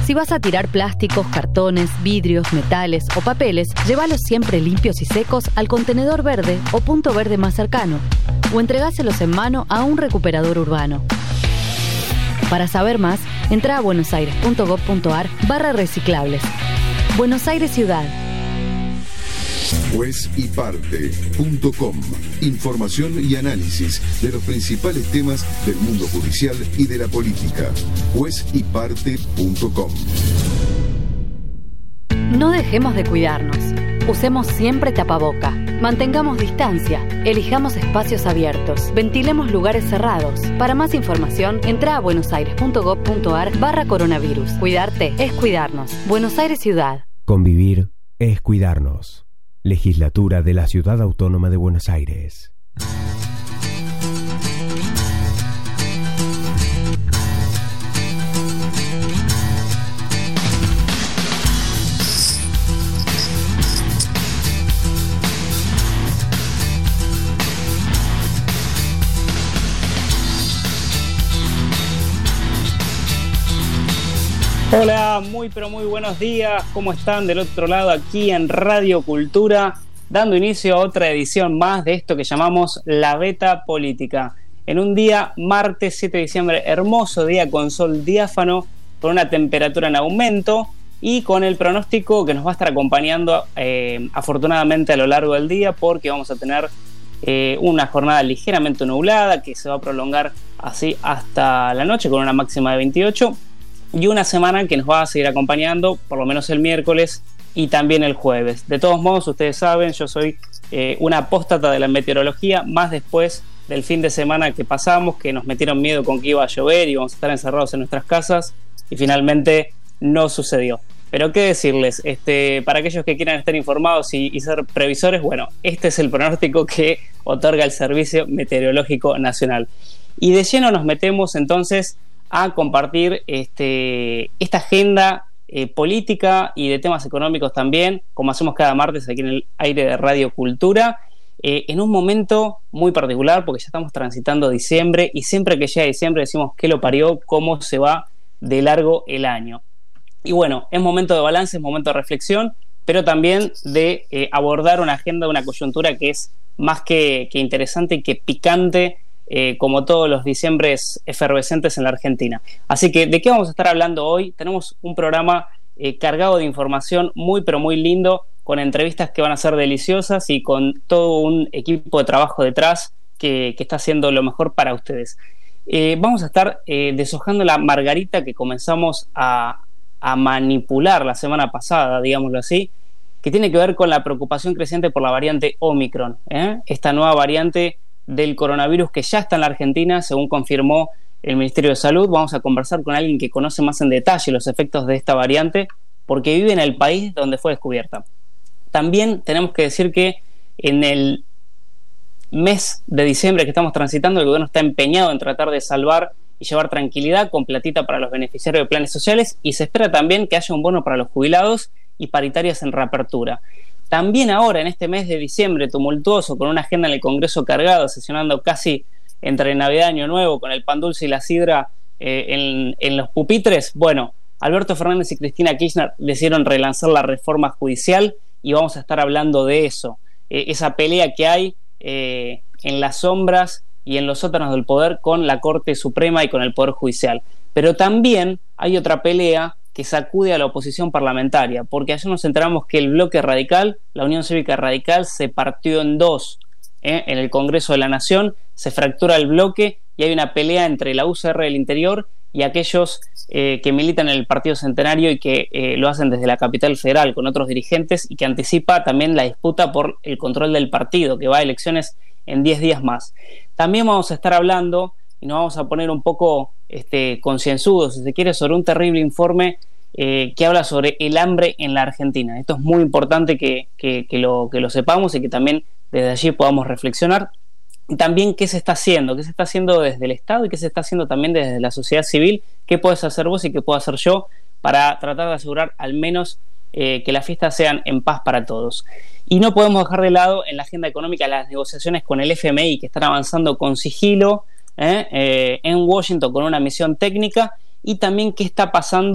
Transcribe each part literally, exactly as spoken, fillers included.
Si vas a tirar plásticos, cartones, vidrios, metales o papeles, llévalos siempre limpios y secos al contenedor verde o punto verde más cercano, o entregáselos en mano a un recuperador urbano. Para saber más, entra a buenosaires.gov.ar barra reciclables. Buenos Aires Ciudad. juez y parte punto com. Información y análisis de los principales temas del mundo judicial y de la política. juez y parte punto com. No dejemos de cuidarnos. Usemos siempre tapaboca. Mantengamos distancia. Elijamos espacios abiertos. Ventilemos lugares cerrados. Para más información, entra a buenosaires.gov.ar barra coronavirus. Cuidarte es cuidarnos. Buenos Aires Ciudad. Convivir es cuidarnos. Legislatura de la Ciudad Autónoma de Buenos Aires. Hola, muy pero muy buenos días, ¿cómo están del otro lado aquí en Radio Cultura? Dando inicio a otra edición más de esto que llamamos La Beta Política. En un día, martes siete de diciembre, hermoso día con sol diáfano, con una temperatura en aumento y con el pronóstico que nos va a estar acompañando eh, afortunadamente a lo largo del día, porque vamos a tener eh, una jornada ligeramente nublada que se va a prolongar así hasta la noche con una máxima de veintiocho. Y una semana que nos va a seguir acompañando, por lo menos el miércoles y también el jueves. De todos modos, ustedes saben, yo soy eh, una apóstata de la meteorología, más después del fin de semana que pasamos, que nos metieron miedo con que iba a llover y íbamos a estar encerrados en nuestras casas, y finalmente no sucedió. Pero qué decirles, este, para aquellos que quieran estar informados y, y ser previsores, bueno, este es el pronóstico que otorga el Servicio Meteorológico Nacional. Y de lleno nos metemos entonces a compartir este, esta agenda eh, política y de temas económicos también, como hacemos cada martes aquí en el aire de Radio Cultura, eh, en un momento muy particular, porque ya estamos transitando diciembre, y siempre que llega diciembre decimos qué lo parió, cómo se va de largo el año. Y bueno, es momento de balance, es momento de reflexión, pero también de eh, abordar una agenda, una coyuntura que es más que, que interesante y que picante, Eh, como todos los diciembres efervescentes en la Argentina. Así que, ¿de qué vamos a estar hablando hoy? Tenemos un programa eh, cargado de información muy pero muy lindo, con entrevistas que van a ser deliciosas y con todo un equipo de trabajo detrás que, que está haciendo lo mejor para ustedes. Eh, vamos a estar eh, deshojando la margarita que comenzamos a, a manipular la semana pasada, digámoslo así, que tiene que ver con la preocupación creciente por la variante Omicron, ¿eh? Esta nueva variante del coronavirus que ya está en la Argentina, según confirmó el Ministerio de Salud. Vamos a conversar con alguien que conoce más en detalle los efectos de esta variante, porque vive en el país donde fue descubierta. También tenemos que decir que en el mes de diciembre que estamos transitando, el gobierno está empeñado en tratar de salvar y llevar tranquilidad con platita para los beneficiarios de planes sociales, y se espera también que haya un bono para los jubilados y paritarias en reapertura. También ahora, en este mes de diciembre tumultuoso, con una agenda en el Congreso cargada, sesionando casi entre Navidad y Año Nuevo, con el pan dulce y la sidra eh, en, en los pupitres, bueno, Alberto Fernández y Cristina Kirchner decidieron relanzar la reforma judicial y vamos a estar hablando de eso, eh, esa pelea que hay eh, en las sombras y en los sótanos del poder con la Corte Suprema y con el Poder Judicial. Pero también hay otra pelea que sacude a la oposición parlamentaria, porque ayer nos enteramos que el bloque radical, la Unión Cívica Radical, se partió en dos, ¿eh? En el Congreso de la Nación se fractura el bloque y hay una pelea entre la U C R del Interior y aquellos eh, que militan en el Partido Centenario y que eh, lo hacen desde la capital federal con otros dirigentes, y que anticipa también la disputa por el control del partido, que va a elecciones en diez días más. También vamos a estar hablando, y nos vamos a poner un poco este, concienzudos, si se quiere, sobre un terrible informe eh, que habla sobre el hambre en la Argentina. Esto es muy importante que, que, que, lo, que lo sepamos y que también desde allí podamos reflexionar. Y también qué se está haciendo, qué se está haciendo desde el Estado y qué se está haciendo también desde la sociedad civil, qué puedes hacer vos y qué puedo hacer yo para tratar de asegurar al menos eh, que las fiestas sean en paz para todos. Y no podemos dejar de lado en la agenda económica las negociaciones con el F M I, que están avanzando con sigilo eh, eh, en Washington con una misión técnica, y también qué está pasando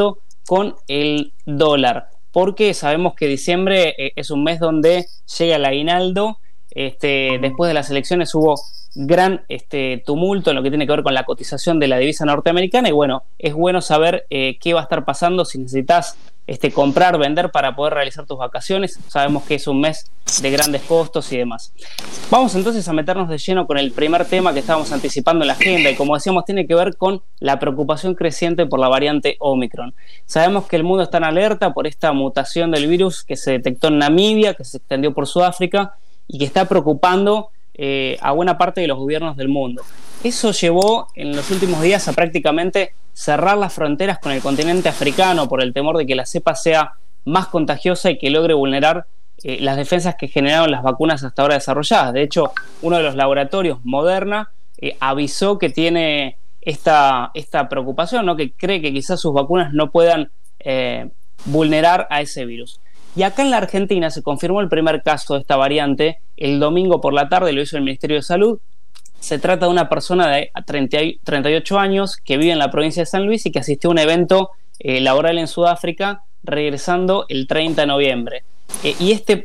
con el dólar, porque sabemos que diciembre eh, es un mes donde llega el aguinaldo. Este, después de las elecciones hubo gran este, tumulto en lo que tiene que ver con la cotización de la divisa norteamericana, y bueno, es bueno saber eh, qué va a estar pasando si necesitas este, comprar, vender para poder realizar tus vacaciones. Sabemos que es un mes de grandes costos y demás. Vamos entonces a meternos de lleno con el primer tema que estábamos anticipando en la agenda, y como decíamos, tiene que ver con la preocupación creciente por la variante Omicron. Sabemos que el mundo está en alerta por esta mutación del virus que se detectó en Namibia, que se extendió por Sudáfrica y que está preocupando eh, a buena parte de los gobiernos del mundo. Eso llevó en los últimos días a prácticamente cerrar las fronteras con el continente africano por el temor de que la cepa sea más contagiosa y que logre vulnerar eh, las defensas que generaron las vacunas hasta ahora desarrolladas. De hecho, uno de los laboratorios, Moderna, eh, avisó que tiene esta, esta preocupación, ¿no? Que cree que quizás sus vacunas no puedan eh, vulnerar a ese virus. Y acá en la Argentina se confirmó el primer caso de esta variante el domingo por la tarde, lo hizo el Ministerio de Salud. Se trata de una persona de treinta y ocho años que vive en la provincia de San Luis y que asistió a un evento eh, laboral en Sudáfrica, regresando el treinta de noviembre. Eh, y este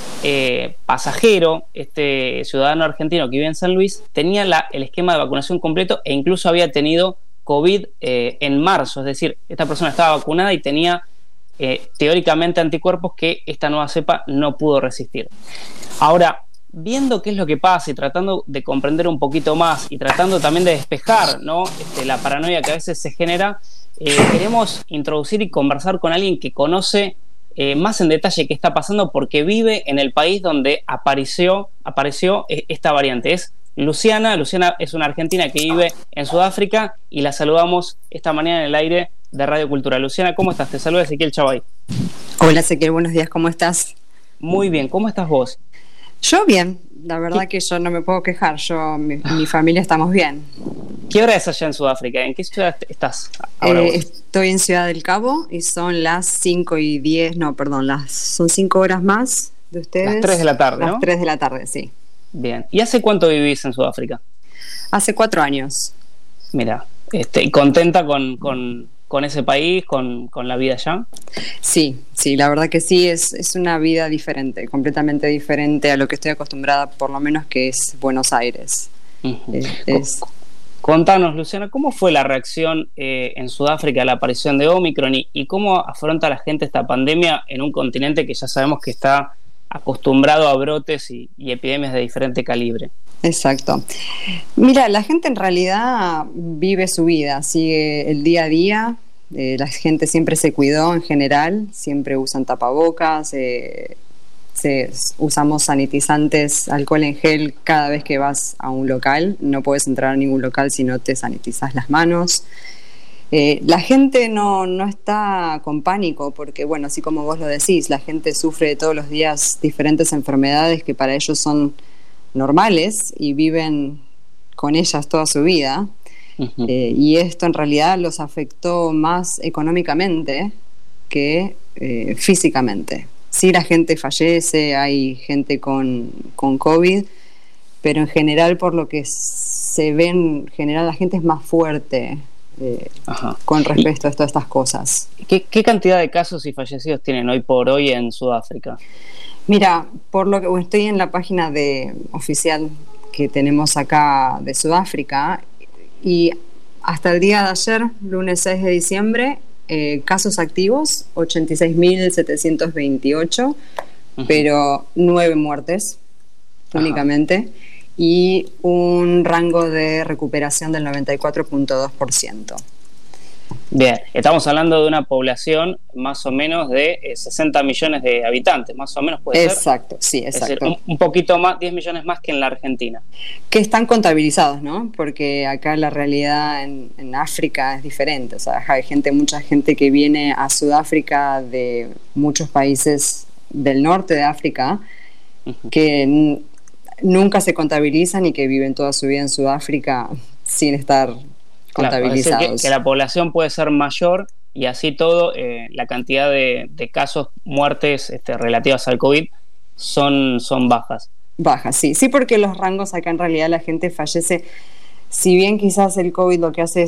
eh, pasajero, este ciudadano argentino que vive en San Luis, tenía la, el esquema de vacunación completo e incluso había tenido COVID eh, en marzo. Es decir, esta persona estaba vacunada y tenía Eh, teóricamente anticuerpos que esta nueva cepa no pudo resistir. Ahora, viendo qué es lo que pasa y tratando de comprender un poquito más y tratando también de despejar, ¿no? este, la paranoia que a veces se genera, eh, queremos introducir y conversar con alguien que conoce eh, más en detalle qué está pasando, porque vive en el país donde apareció, apareció eh, esta variante. Es Luciana. Luciana es una argentina que vive en Sudáfrica y la saludamos esta mañana en el aire de Radio Cultura. Luciana, ¿cómo estás? Te saluda Ezequiel Chavay. Hola Ezequiel, buenos días, ¿cómo estás? Muy bien, ¿cómo estás vos? Yo bien, la verdad ¿Qué? que yo no me puedo quejar, yo, mi, mi familia estamos bien. ¿Qué hora es allá en Sudáfrica? ¿En qué ciudad estás ahora Eh, vos? estoy en Ciudad del Cabo y son las cinco y diez, no, perdón, las son cinco horas más de ustedes. Las tres de la tarde, Las ¿no? tres de la tarde, sí. Bien. ¿Y hace cuánto vivís en Sudáfrica? Hace cuatro años. Mira, este, ¿y contenta con, con, con ese país, con, con la vida allá? Sí, sí, la verdad que sí, es, es una vida diferente, completamente diferente a lo que estoy acostumbrada, por lo menos que es Buenos Aires. Uh-huh. Eh, es... Contanos, Luciana, ¿cómo fue la reacción eh, en Sudáfrica a la aparición de Omicron y, y cómo afronta la gente esta pandemia en un continente que ya sabemos que está acostumbrado a brotes y, y epidemias de diferente calibre? Exacto. Mira, la gente en realidad vive su vida, sigue el día a día. Eh, la gente siempre se cuidó en general, siempre usan tapabocas, eh, se, usamos sanitizantes, alcohol en gel cada vez que vas a un local. No puedes entrar a ningún local si no te sanitizas las manos. Eh, la gente no, no está con pánico porque, bueno, así como vos lo decís, la gente sufre todos los días diferentes enfermedades que para ellos son normales y viven con ellas toda su vida. Uh-huh. eh, y esto en realidad los afectó más económicamente que eh, físicamente. Sí, la gente fallece, hay gente con, con COVID, pero en general, por lo que se ve, en general la gente es más fuerte eh, con respecto a todas estas cosas. ¿Qué, ¿Qué cantidad de casos y fallecidos tienen hoy por hoy en Sudáfrica? Mira, por lo que estoy en la página de, oficial que tenemos acá de Sudáfrica, y hasta el día de ayer, lunes seis de diciembre, eh, casos activos, ochenta y seis mil setecientos veintiocho, uh-huh. pero nueve muertes únicamente, uh-huh. y un rango de recuperación del noventa y cuatro punto dos por ciento. Bien, estamos hablando de una población más o menos de eh, sesenta millones de habitantes, más o menos puede exacto, ser. Sí, exacto. Es decir, un, un poquito más, diez millones más que en la Argentina. Que están contabilizados, ¿no? Porque acá la realidad en, en África es diferente. O sea, hay gente, mucha gente que viene a Sudáfrica de muchos países del norte de África, uh-huh. que n- nunca se contabilizan y que viven toda su vida en Sudáfrica sin estar contabilizados. Claro, que, que la población puede ser mayor y así todo, eh, la cantidad de, de casos, muertes este, relativas al COVID son, son bajas. Bajas, sí. Sí, porque los rangos acá en realidad la gente fallece, si bien quizás el COVID lo que hace es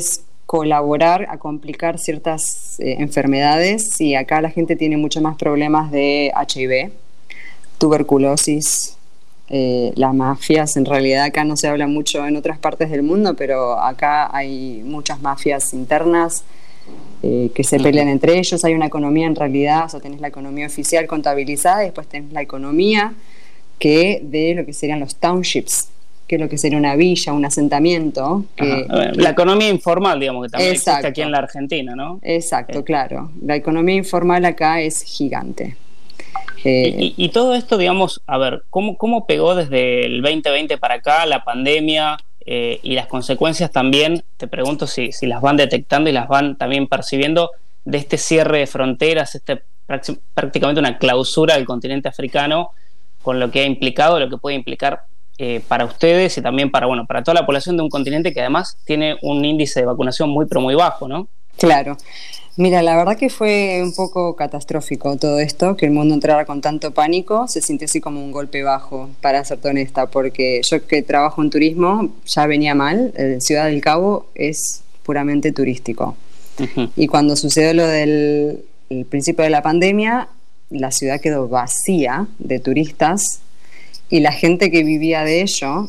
colaborar a complicar ciertas eh, enfermedades, y acá la gente tiene mucho más problemas de H I V, tuberculosis, eh, las mafias. En realidad acá no se habla mucho en otras partes del mundo, pero acá hay muchas mafias internas eh, que se pelean entre ellos. Hay una economía en realidad, o sea, tenés la economía oficial contabilizada y después tenés la economía que de lo que serían los townships, que es lo que sería una villa, un asentamiento. Que, la economía informal, digamos, que también exacto, existe aquí en la Argentina, ¿no? Exacto, eh. claro. La economía informal acá es gigante. Eh, y, y, y todo esto, digamos, a ver, ¿cómo, cómo pegó desde el veinte veinte para acá la pandemia eh, y las consecuencias también? Te pregunto si, si las van detectando y las van también percibiendo de este cierre de fronteras, este prácticamente una clausura del continente africano, con lo que ha implicado, lo que puede implicar eh, para ustedes y también para, bueno, para toda la población de un continente que además tiene un índice de vacunación muy pero muy bajo, ¿no? Claro. Mira, la verdad que fue un poco catastrófico todo esto, que el mundo entrara con tanto pánico. Se sintió así como un golpe bajo, para serte honesta, porque yo que trabajo en turismo ya venía mal. El Ciudad del Cabo es puramente turístico. Uh-huh. Y cuando sucedió lo del el principio de la pandemia, la ciudad quedó vacía de turistas y la gente que vivía de ello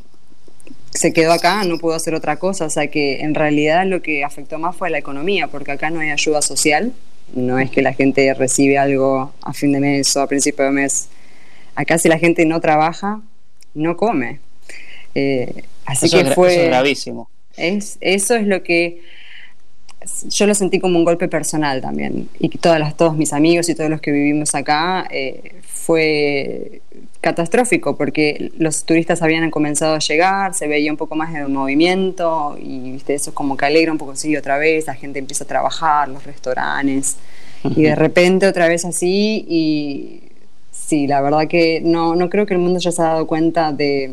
se quedó acá, no pudo hacer otra cosa. O sea que en realidad lo que afectó más fue la economía, porque acá no hay ayuda social. No es que la gente recibe algo a fin de mes o a principio de mes. Acá si la gente no trabaja, no come. Eh, así eso que es, fue... Eso es gravísimo. Es, eso es lo que... Yo lo sentí como un golpe personal también. Y todas las, todos mis amigos y todos los que vivimos acá, eh, fue catastrófico, porque los turistas habían comenzado a llegar, se veía un poco más de movimiento y viste, eso es como que alegra un poco, sí, otra vez la gente empieza a trabajar, los restaurantes, uh-huh. y de repente otra vez así. Y sí, la verdad que no, no creo que el mundo ya se ha dado cuenta de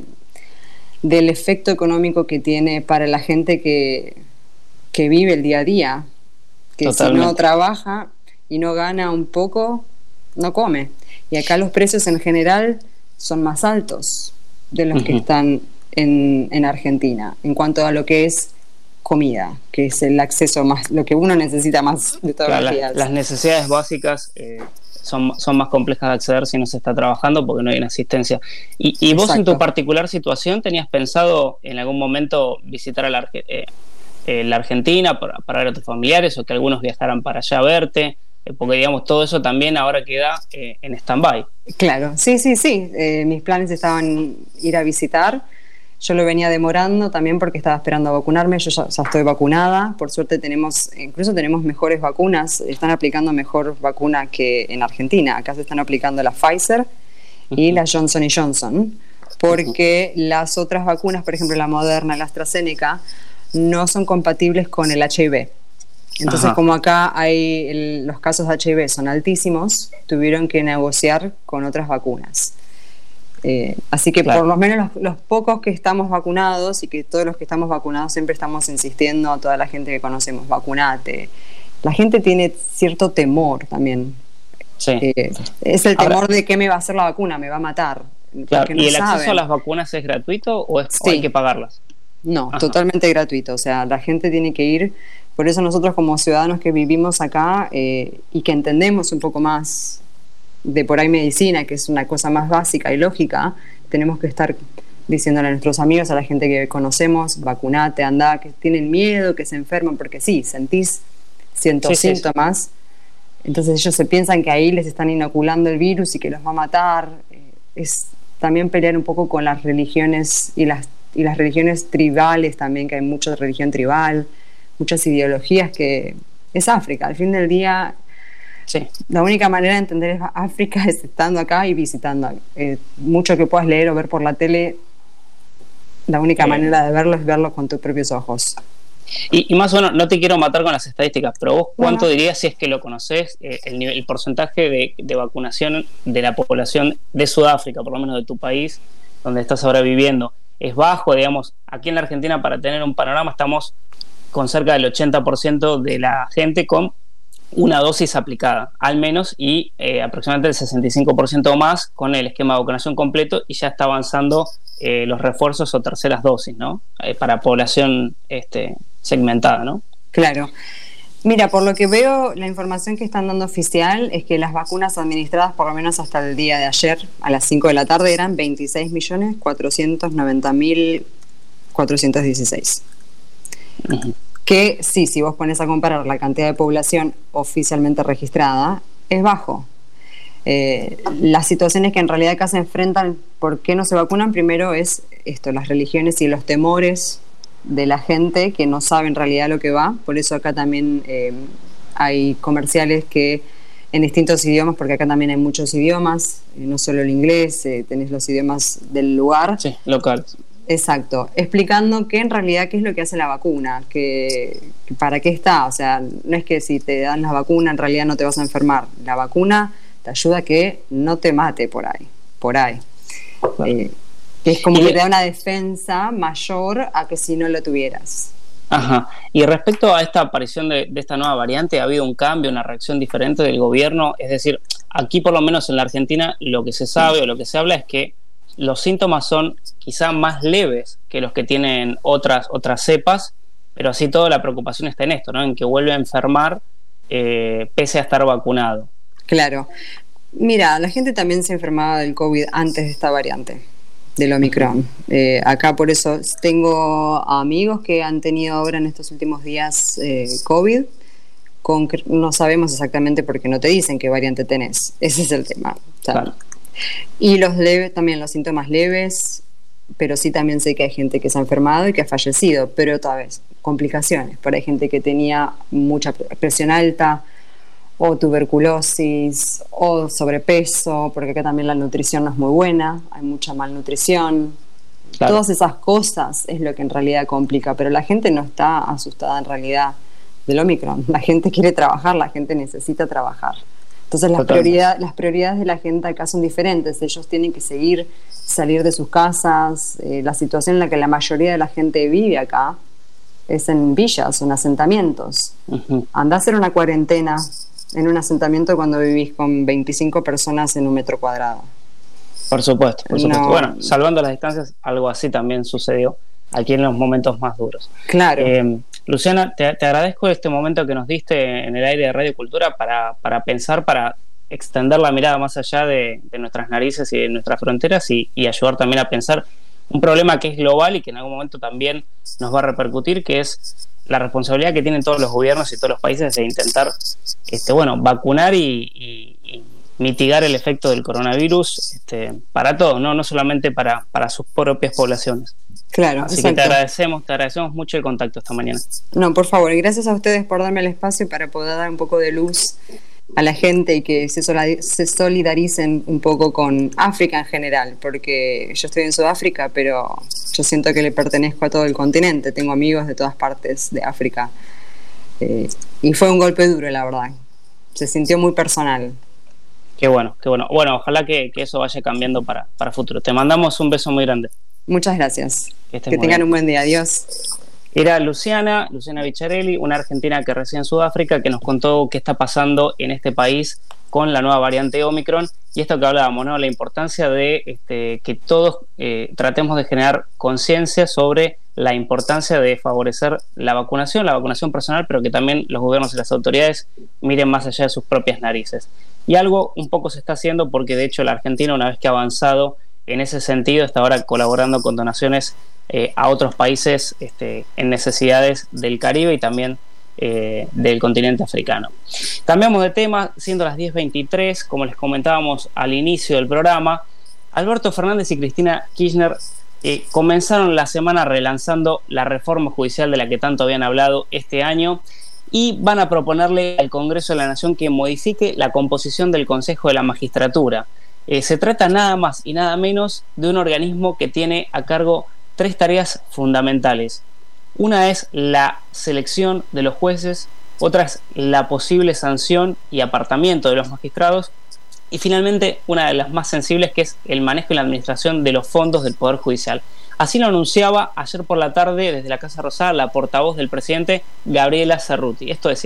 del efecto económico que tiene para la gente que, que vive el día a día, que Totalmente. Si no trabaja y no gana un poco, no come. Y acá los precios en general son más altos de los uh-huh. que están en, en Argentina, en cuanto a lo que es comida, que es el acceso más, lo que uno necesita más de todos claro, los días. Las, las necesidades básicas eh, son, son más complejas de acceder si no se está trabajando, porque no hay una asistencia. Y, y vos, en tu particular situación, ¿tenías pensado en algún momento visitar a la, eh, eh, la Argentina para, para ver a tus familiares, o que algunos viajaran para allá a verte? Porque, digamos, todo eso también ahora queda eh, en stand-by. Claro, sí, sí, sí. Eh, mis planes estaban ir a visitar. Yo lo venía demorando también porque estaba esperando a vacunarme. Yo ya, ya estoy vacunada. Por suerte tenemos, incluso tenemos mejores vacunas. Están aplicando mejor vacuna que en Argentina. Acá se están aplicando la Pfizer uh-huh. y la Johnson y Johnson. Porque uh-huh. las otras vacunas, por ejemplo la Moderna, la AstraZeneca, no son compatibles con el H I V. Entonces, Ajá. como acá hay el, los casos de H I V son altísimos, tuvieron que negociar con otras vacunas. Eh, así que claro. por lo menos los, los pocos que estamos vacunados, y que todos los que estamos vacunados siempre estamos insistiendo a toda la gente que conocemos, vacunate. La gente tiene cierto temor también. Sí. Eh, es el temor Ahora, de qué me va a hacer la vacuna, me va a matar. Claro. No ¿Y el saben. acceso a las vacunas es gratuito o, es, sí. o hay que pagarlas? No, Ajá. totalmente gratuito. O sea, la gente tiene que ir. Por eso nosotros como ciudadanos que vivimos acá eh, y que entendemos un poco más de por ahí medicina, que es una cosa más básica y lógica, tenemos que estar diciéndole a nuestros amigos, a la gente que conocemos, vacunate, andá, que tienen miedo, que se enferman, porque sí, sentís cientos sí, síntomas, sí, sí. Entonces ellos se piensan que ahí les están inoculando el virus y que los va a matar. Eh, es también pelear un poco con las religiones y las, y las religiones tribales también, que hay mucha religión tribal, muchas ideologías, que es África. Al fin del día, sí. la única manera de entender África es estando acá y visitando. Eh, mucho que puedas leer o ver por la tele, la única sí. manera de verlo es verlo con tus propios ojos. Y, y más o menos, no te quiero matar con las estadísticas, pero vos, ¿cuánto bueno. dirías, si es que lo conocés, eh, el, nivel, el porcentaje de, de vacunación de la población de Sudáfrica, por lo menos de tu país, donde estás ahora viviendo? ¿Es bajo? Digamos, aquí en la Argentina, para tener un panorama, estamos con cerca del ochenta por ciento de la gente con una dosis aplicada, al menos, y eh, aproximadamente el sesenta y cinco por ciento más con el esquema de vacunación completo, y ya está avanzando eh, los refuerzos o terceras dosis, ¿no? Eh, para población este, segmentada, ¿no? Claro. Mira, por lo que veo, la información que están dando oficial es que las vacunas administradas por lo menos hasta el día de ayer, a las cinco de la tarde, eran veintiséis millones cuatrocientos noventa mil cuatrocientos dieciséis. Uh-huh. Que sí, si vos pones a comparar la cantidad de población oficialmente registrada, es bajo. Eh, las situaciones que en realidad acá se enfrentan, ¿por qué no se vacunan? Primero es esto, las religiones y los temores de la gente que no sabe en realidad lo que va. Por eso acá también eh, hay comerciales que en distintos idiomas, porque acá también hay muchos idiomas, eh, no solo el inglés, eh, tenés los idiomas del lugar. Sí, local. Exacto, explicando que en realidad qué es lo que hace la vacuna, que, que para qué está. O sea, no es que si te dan la vacuna en realidad no te vas a enfermar. La vacuna te ayuda a que no te mate por ahí, por ahí. Claro. Eh, que es como y, que te da una defensa mayor a que si no lo tuvieras. Ajá. Y respecto a esta aparición de, de esta nueva variante, ¿ha habido un cambio, una reacción diferente del gobierno? Es decir, aquí por lo menos en la Argentina lo que se sabe o lo que se habla es que los síntomas son quizá más leves que los que tienen otras, otras cepas, pero así todo la preocupación está en esto, ¿no? En que vuelve a enfermar eh, pese a estar vacunado. Claro. Mira, la gente también se enfermaba del COVID antes de esta variante, del Omicron. Eh, acá por eso tengo amigos que han tenido ahora en estos últimos días eh, COVID, con, no sabemos exactamente porque no te dicen qué variante tenés. Ese es el tema. O sea, claro. Y los leves, también los síntomas leves, pero sí también sé que hay gente que se ha enfermado y que ha fallecido, pero otra vez, complicaciones. Por ahí hay gente que tenía mucha presión alta, o tuberculosis, o sobrepeso, porque acá también la nutrición no es muy buena, hay mucha malnutrición. Claro. Todas esas cosas es lo que en realidad complica, pero la gente no está asustada en realidad del Omicron. La gente quiere trabajar, la gente necesita trabajar. Entonces las, prioridad, las prioridades de la gente acá son diferentes. Ellos tienen que seguir, salir de sus casas. Eh, la situación en la que la mayoría de la gente vive acá es en villas, en asentamientos. Uh-huh. Andá a hacer una cuarentena en un asentamiento cuando vivís con veinticinco personas en un metro cuadrado. Por supuesto, por supuesto. No. Bueno, salvando las distancias, algo así también sucedió aquí en los momentos más duros. Claro. Eh, Luciana, te, te agradezco este momento que nos diste en el aire de Radio Cultura para, para pensar, para extender la mirada más allá de, de nuestras narices y de nuestras fronteras y, y ayudar también a pensar un problema que es global y que en algún momento también nos va a repercutir, que es la responsabilidad que tienen todos los gobiernos y todos los países de intentar este, bueno, vacunar y, y, y mitigar el efecto del coronavirus este, para todos, no, no solamente para, para sus propias poblaciones. Claro, así exacto. que te agradecemos, te agradecemos mucho el contacto esta mañana. No, por favor, y gracias a ustedes por darme el espacio para poder dar un poco de luz a la gente y que se, se solidaricen un poco con África en general, porque yo estoy en Sudáfrica, pero yo siento que le pertenezco a todo el continente, tengo amigos de todas partes de África, eh, y fue un golpe duro, la verdad, se sintió muy personal. Qué bueno, qué bueno. Bueno, ojalá que, que eso vaya cambiando para, para futuro. Te mandamos un beso muy grande. Muchas gracias. Que, que tengan bien. Un buen día. Adiós. Era Luciana, Luciana Vicharelli, una argentina que reside en Sudáfrica, que nos contó qué está pasando en este país con la nueva variante Omicron y esto que hablábamos, ¿no? La importancia de este, que todos eh, tratemos de generar conciencia sobre la importancia de favorecer la vacunación, la vacunación personal, pero que también los gobiernos y las autoridades miren más allá de sus propias narices. Y algo un poco se está haciendo porque de hecho la Argentina, una vez que ha avanzado en ese sentido, está ahora colaborando con donaciones eh, a otros países este, en necesidades del Caribe y también eh, del continente africano. Cambiamos de tema, siendo las diez veintitrés, como les comentábamos al inicio del programa, Alberto Fernández y Cristina Kirchner eh, comenzaron la semana relanzando la reforma judicial de la que tanto habían hablado este año y van a proponerle al Congreso de la Nación que modifique la composición del Consejo de la Magistratura. Eh, se trata nada más y nada menos de un organismo que tiene a cargo tres tareas fundamentales. Una es la selección de los jueces, otra es la posible sanción y apartamiento de los magistrados y finalmente una de las más sensibles, que es el manejo y la administración de los fondos del Poder Judicial. Así lo anunciaba ayer por la tarde desde la Casa Rosada la portavoz del presidente, Gabriela Cerruti. Esto decía: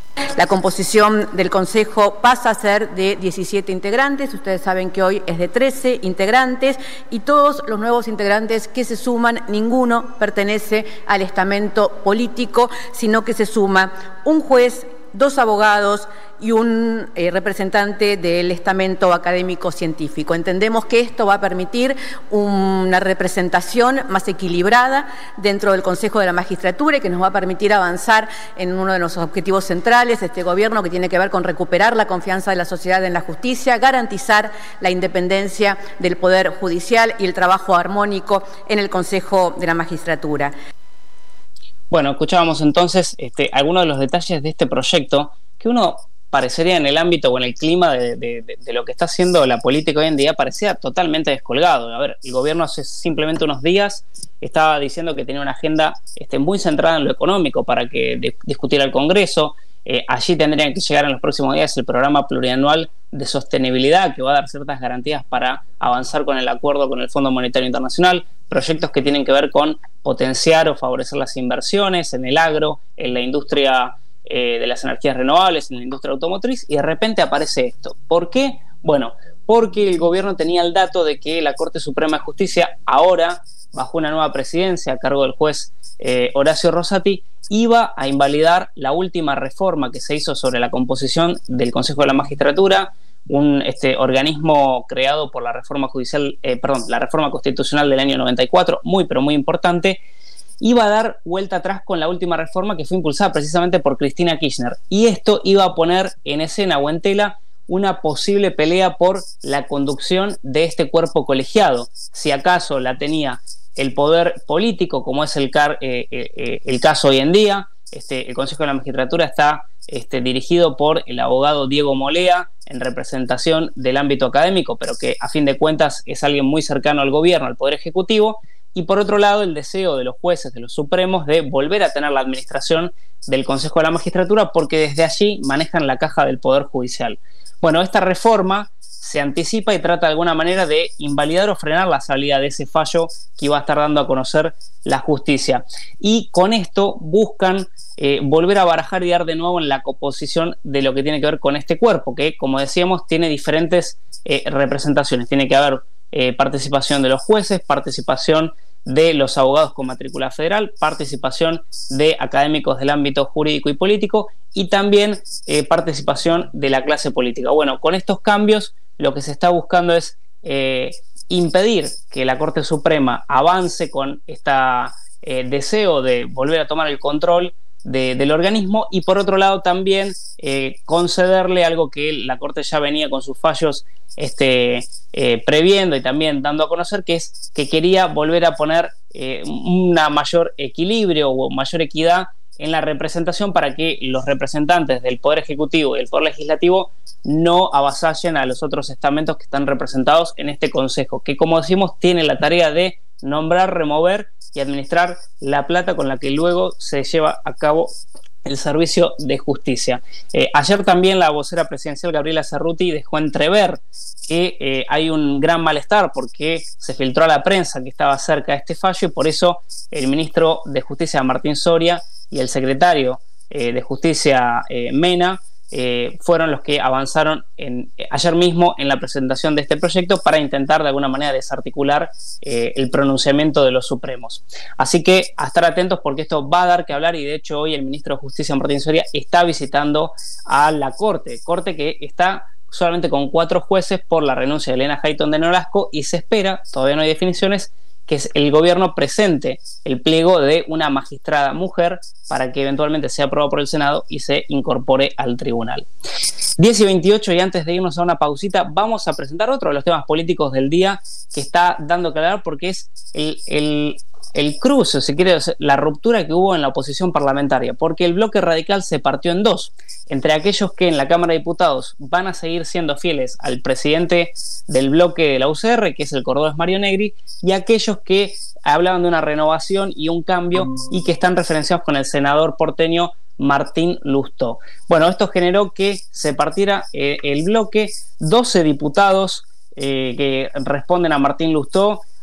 La composición del Consejo pasa a ser de diecisiete integrantes, ustedes saben que hoy es de trece integrantes y todos los nuevos integrantes que se suman, ninguno pertenece al estamento político, sino que se suma un juez, dos abogados y un eh, representante del estamento académico científico. Entendemos que esto va a permitir una representación más equilibrada dentro del Consejo de la Magistratura y que nos va a permitir avanzar en uno de nuestros objetivos centrales de este gobierno, que tiene que ver con recuperar la confianza de la sociedad en la justicia, garantizar la independencia del Poder Judicial y el trabajo armónico en el Consejo de la Magistratura. Bueno, escuchábamos entonces este, algunos de los detalles de este proyecto que uno parecería en el ámbito o en el clima de, de, de, de lo que está haciendo la política hoy en día, parecía totalmente descolgado. A ver, el gobierno hace simplemente unos días estaba diciendo que tenía una agenda este, muy centrada en lo económico para que de, discutiera el Congreso. Eh, allí tendrían que llegar en los próximos días el programa plurianual de sostenibilidad, que va a dar ciertas garantías para avanzar con el acuerdo con el Fondo Monetario Internacional, proyectos que tienen que ver con potenciar o favorecer las inversiones en el agro, en la industria eh, de las energías renovables, en la industria automotriz, y de repente aparece esto. ¿Por qué? Bueno, porque el gobierno tenía el dato de que la Corte Suprema de Justicia, ahora bajo una nueva presidencia a cargo del juez eh, Horacio Rosati, iba a invalidar la última reforma que se hizo sobre la composición del Consejo de la Magistratura, un este, organismo creado por la reforma judicial, eh, perdón, la reforma constitucional del año noventa y cuatro, muy pero muy importante. Iba a dar vuelta atrás con la última reforma que fue impulsada precisamente por Cristina Kirchner, y esto iba a poner en escena o en tela una posible pelea por la conducción de este cuerpo colegiado. Si acaso la tenía el poder político, como es el, car, eh, eh, el caso hoy en día, este, el Consejo de la Magistratura está este, dirigido por el abogado Diego Molea, en representación del ámbito académico, pero que a fin de cuentas es alguien muy cercano al gobierno, al Poder Ejecutivo, y por otro lado el deseo de los jueces, de los supremos, de volver a tener la administración del Consejo de la Magistratura, porque desde allí manejan la caja del Poder Judicial. Bueno, esta reforma se anticipa y trata de alguna manera de invalidar o frenar la salida de ese fallo que iba a estar dando a conocer la justicia. Y con esto buscan eh, volver a barajar y dar de nuevo en la composición de lo que tiene que ver con este cuerpo, que, como decíamos, tiene diferentes eh, representaciones. Tiene que haber eh, participación de los jueces, participación de los abogados con matrícula federal, participación de académicos del ámbito jurídico y político, y también eh, participación de la clase política. Bueno, con estos cambios lo que se está buscando es eh, impedir que la Corte Suprema avance con este eh, deseo de volver a tomar el control de, del organismo, y por otro lado también eh, concederle algo que la Corte ya venía con sus fallos este, eh, previendo y también dando a conocer, que es que quería volver a poner eh, una mayor equilibrio o mayor equidad en la representación para que los representantes del Poder Ejecutivo y del Poder Legislativo no avasallen a los otros estamentos que están representados en este Consejo, que, como decimos, tiene la tarea de nombrar, remover y administrar la plata con la que luego se lleva a cabo el servicio de justicia. Eh, ayer también la vocera presidencial Gabriela Cerruti dejó entrever que eh, hay un gran malestar porque se filtró a la prensa que estaba cerca de este fallo, y por eso el ministro de Justicia Martín Soria y el secretario eh, de Justicia eh, Mena eh, fueron los que avanzaron en, eh, ayer mismo en la presentación de este proyecto para intentar de alguna manera desarticular eh, el pronunciamiento de los supremos. Así que a estar atentos, porque esto va a dar que hablar, y de hecho hoy el ministro de Justicia Martín Soria está visitando a la Corte, Corte que está solamente con cuatro jueces por la renuncia de Elena Hayton de Nolasco, y se espera, todavía no hay definiciones, que el gobierno presente el pliego de una magistrada mujer para que eventualmente sea aprobado por el Senado y se incorpore al tribunal. diez y veintiocho, y antes de irnos a una pausita, vamos a presentar otro de los temas políticos del día que está dando que hablar, porque es el, el, el cruce, si quiere, la ruptura que hubo en la oposición parlamentaria, porque el bloque radical se partió en dos, entre aquellos que en la Cámara de Diputados van a seguir siendo fieles al presidente del bloque de la U C R, que es el cordobés Mario Negri, y aquellos que hablaban de una renovación y un cambio y que están referenciados con el senador porteño Martín Lustó. Bueno, esto generó que se partiera eh, el bloque. Doce diputados eh, que responden a Martín Lustó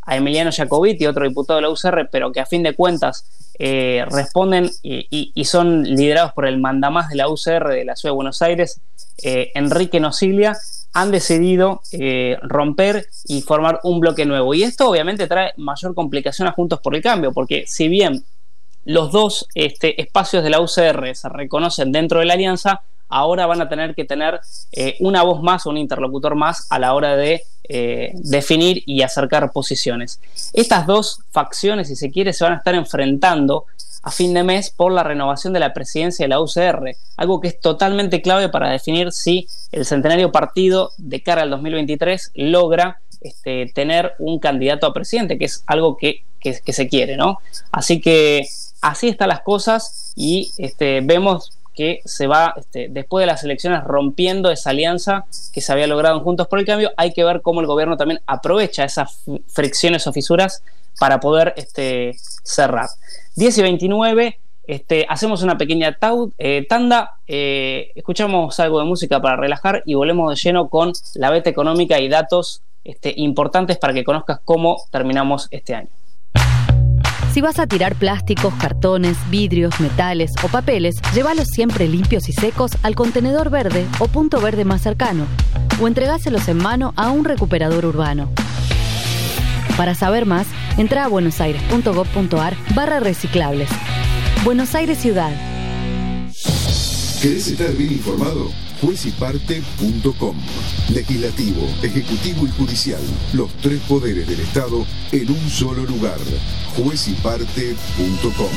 a Emiliano Jacobiti, otro diputado de la U C R, pero que a fin de cuentas eh, responden y, y, y son liderados por el mandamás de la U C R de la Ciudad de Buenos Aires, eh, Enrique Nocilia, han decidido eh, romper y formar un bloque nuevo. Y esto obviamente trae mayor complicación a Juntos por el Cambio, porque si bien los dos este, espacios de la U C R se reconocen dentro de la alianza, ahora van a tener que tener eh, una voz más o un interlocutor más a la hora de eh, definir y acercar posiciones. Estas dos facciones, si se quiere, se van a estar enfrentando a fin de mes por la renovación de la presidencia de la U C R, algo que es totalmente clave para definir si el centenario partido de cara al dos mil veintitrés logra este, tener un candidato a presidente, que es algo que, que, que se quiere, ¿no? Así que así están las cosas y este, vemos que se va, este, después de las elecciones, rompiendo esa alianza que se había logrado en Juntos por el Cambio. Hay que ver cómo el gobierno también aprovecha esas fricciones o fisuras para poder este, cerrar. diez y veintinueve, este, hacemos una pequeña tau, eh, tanda, eh, escuchamos algo de música para relajar y volvemos de lleno con la beta económica y datos este, importantes para que conozcas cómo terminamos este año. Si vas a tirar plásticos, cartones, vidrios, metales o papeles, llévalos siempre limpios y secos al contenedor verde o punto verde más cercano, o entregáselos en mano a un recuperador urbano. Para saber más, entra a buenosaires.gov.ar barra reciclables. Buenos Aires Ciudad. ¿Querés estar bien informado? juez y parte punto com. Legislativo, Ejecutivo y Judicial. Los tres poderes del Estado en un solo lugar. juez y parte punto com.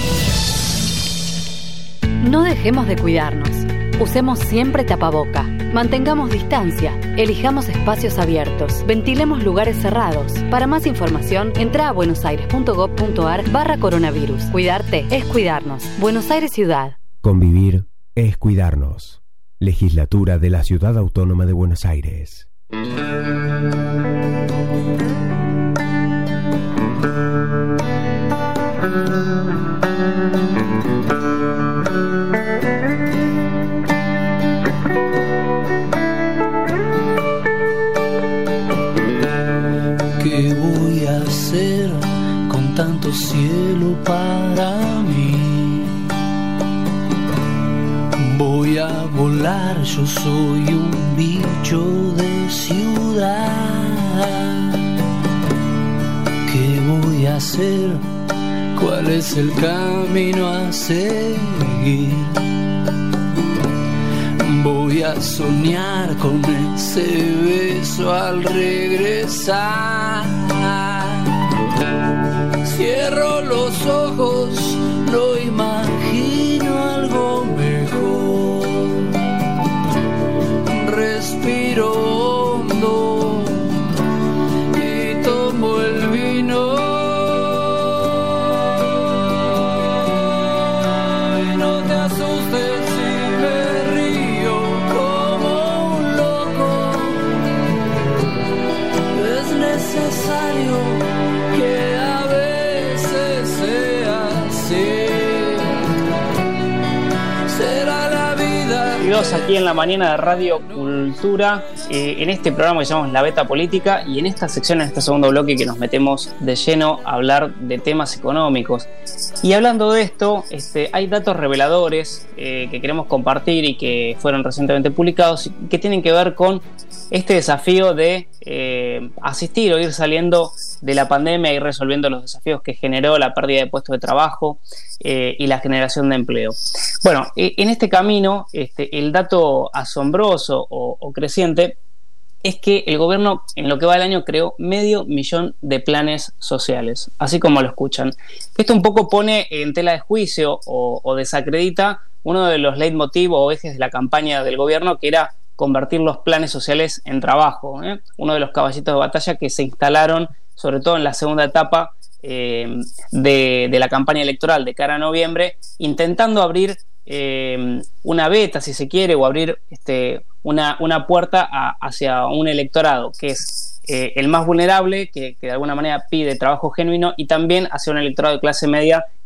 No dejemos de cuidarnos. Usemos siempre tapaboca. Mantengamos distancia. Elijamos espacios abiertos. Ventilemos lugares cerrados. Para más información, entra a buenosaires.gov.ar barra coronavirus. Cuidarte es cuidarnos. Buenos Aires Ciudad. Convivir es cuidarnos. Legislatura de la Ciudad Autónoma de Buenos Aires. ¿Qué voy a hacer con tanto cielo para mí? Voy a volar, yo soy un bicho de ciudad. ¿Qué voy a hacer? ¿Cuál es el camino a seguir? Voy a soñar con ese beso al regresar. Cierro los ojos, no imagino algo mejor. Respiro hondo y tomo el vino. Y no te asustes si me río como un loco. Es necesario que a veces sea así. Será la vida. Y dos aquí en la mañana de Radio Cultura, eh, en este programa que llamamos La Beta Política, y en esta sección, en este segundo bloque, que nos metemos de lleno a hablar de temas económicos. Y hablando de esto, este, hay datos reveladores eh, que queremos compartir y que fueron recientemente publicados y que tienen que ver con este desafío de eh, asistir o ir saliendo de la pandemia y resolviendo los desafíos que generó la pérdida de puestos de trabajo eh, y la generación de empleo. Bueno, en este camino, este, el dato asombroso o, o creciente es que el gobierno, en lo que va del año, creó medio millón de planes sociales, así como lo escuchan. Esto un poco pone en tela de juicio o, o desacredita uno de los leitmotiv o ejes de la campaña del gobierno, que era convertir los planes sociales en trabajo, ¿eh? Uno de los caballitos de batalla que se instalaron, sobre todo en la segunda etapa eh, de, de la campaña electoral de cara a noviembre, intentando abrir eh, una beta, si se quiere, o abrir este, una, una puerta a, hacia un electorado que es eh, el más vulnerable, que, que de alguna manera pide trabajo genuino, y también hacia un electorado de clase media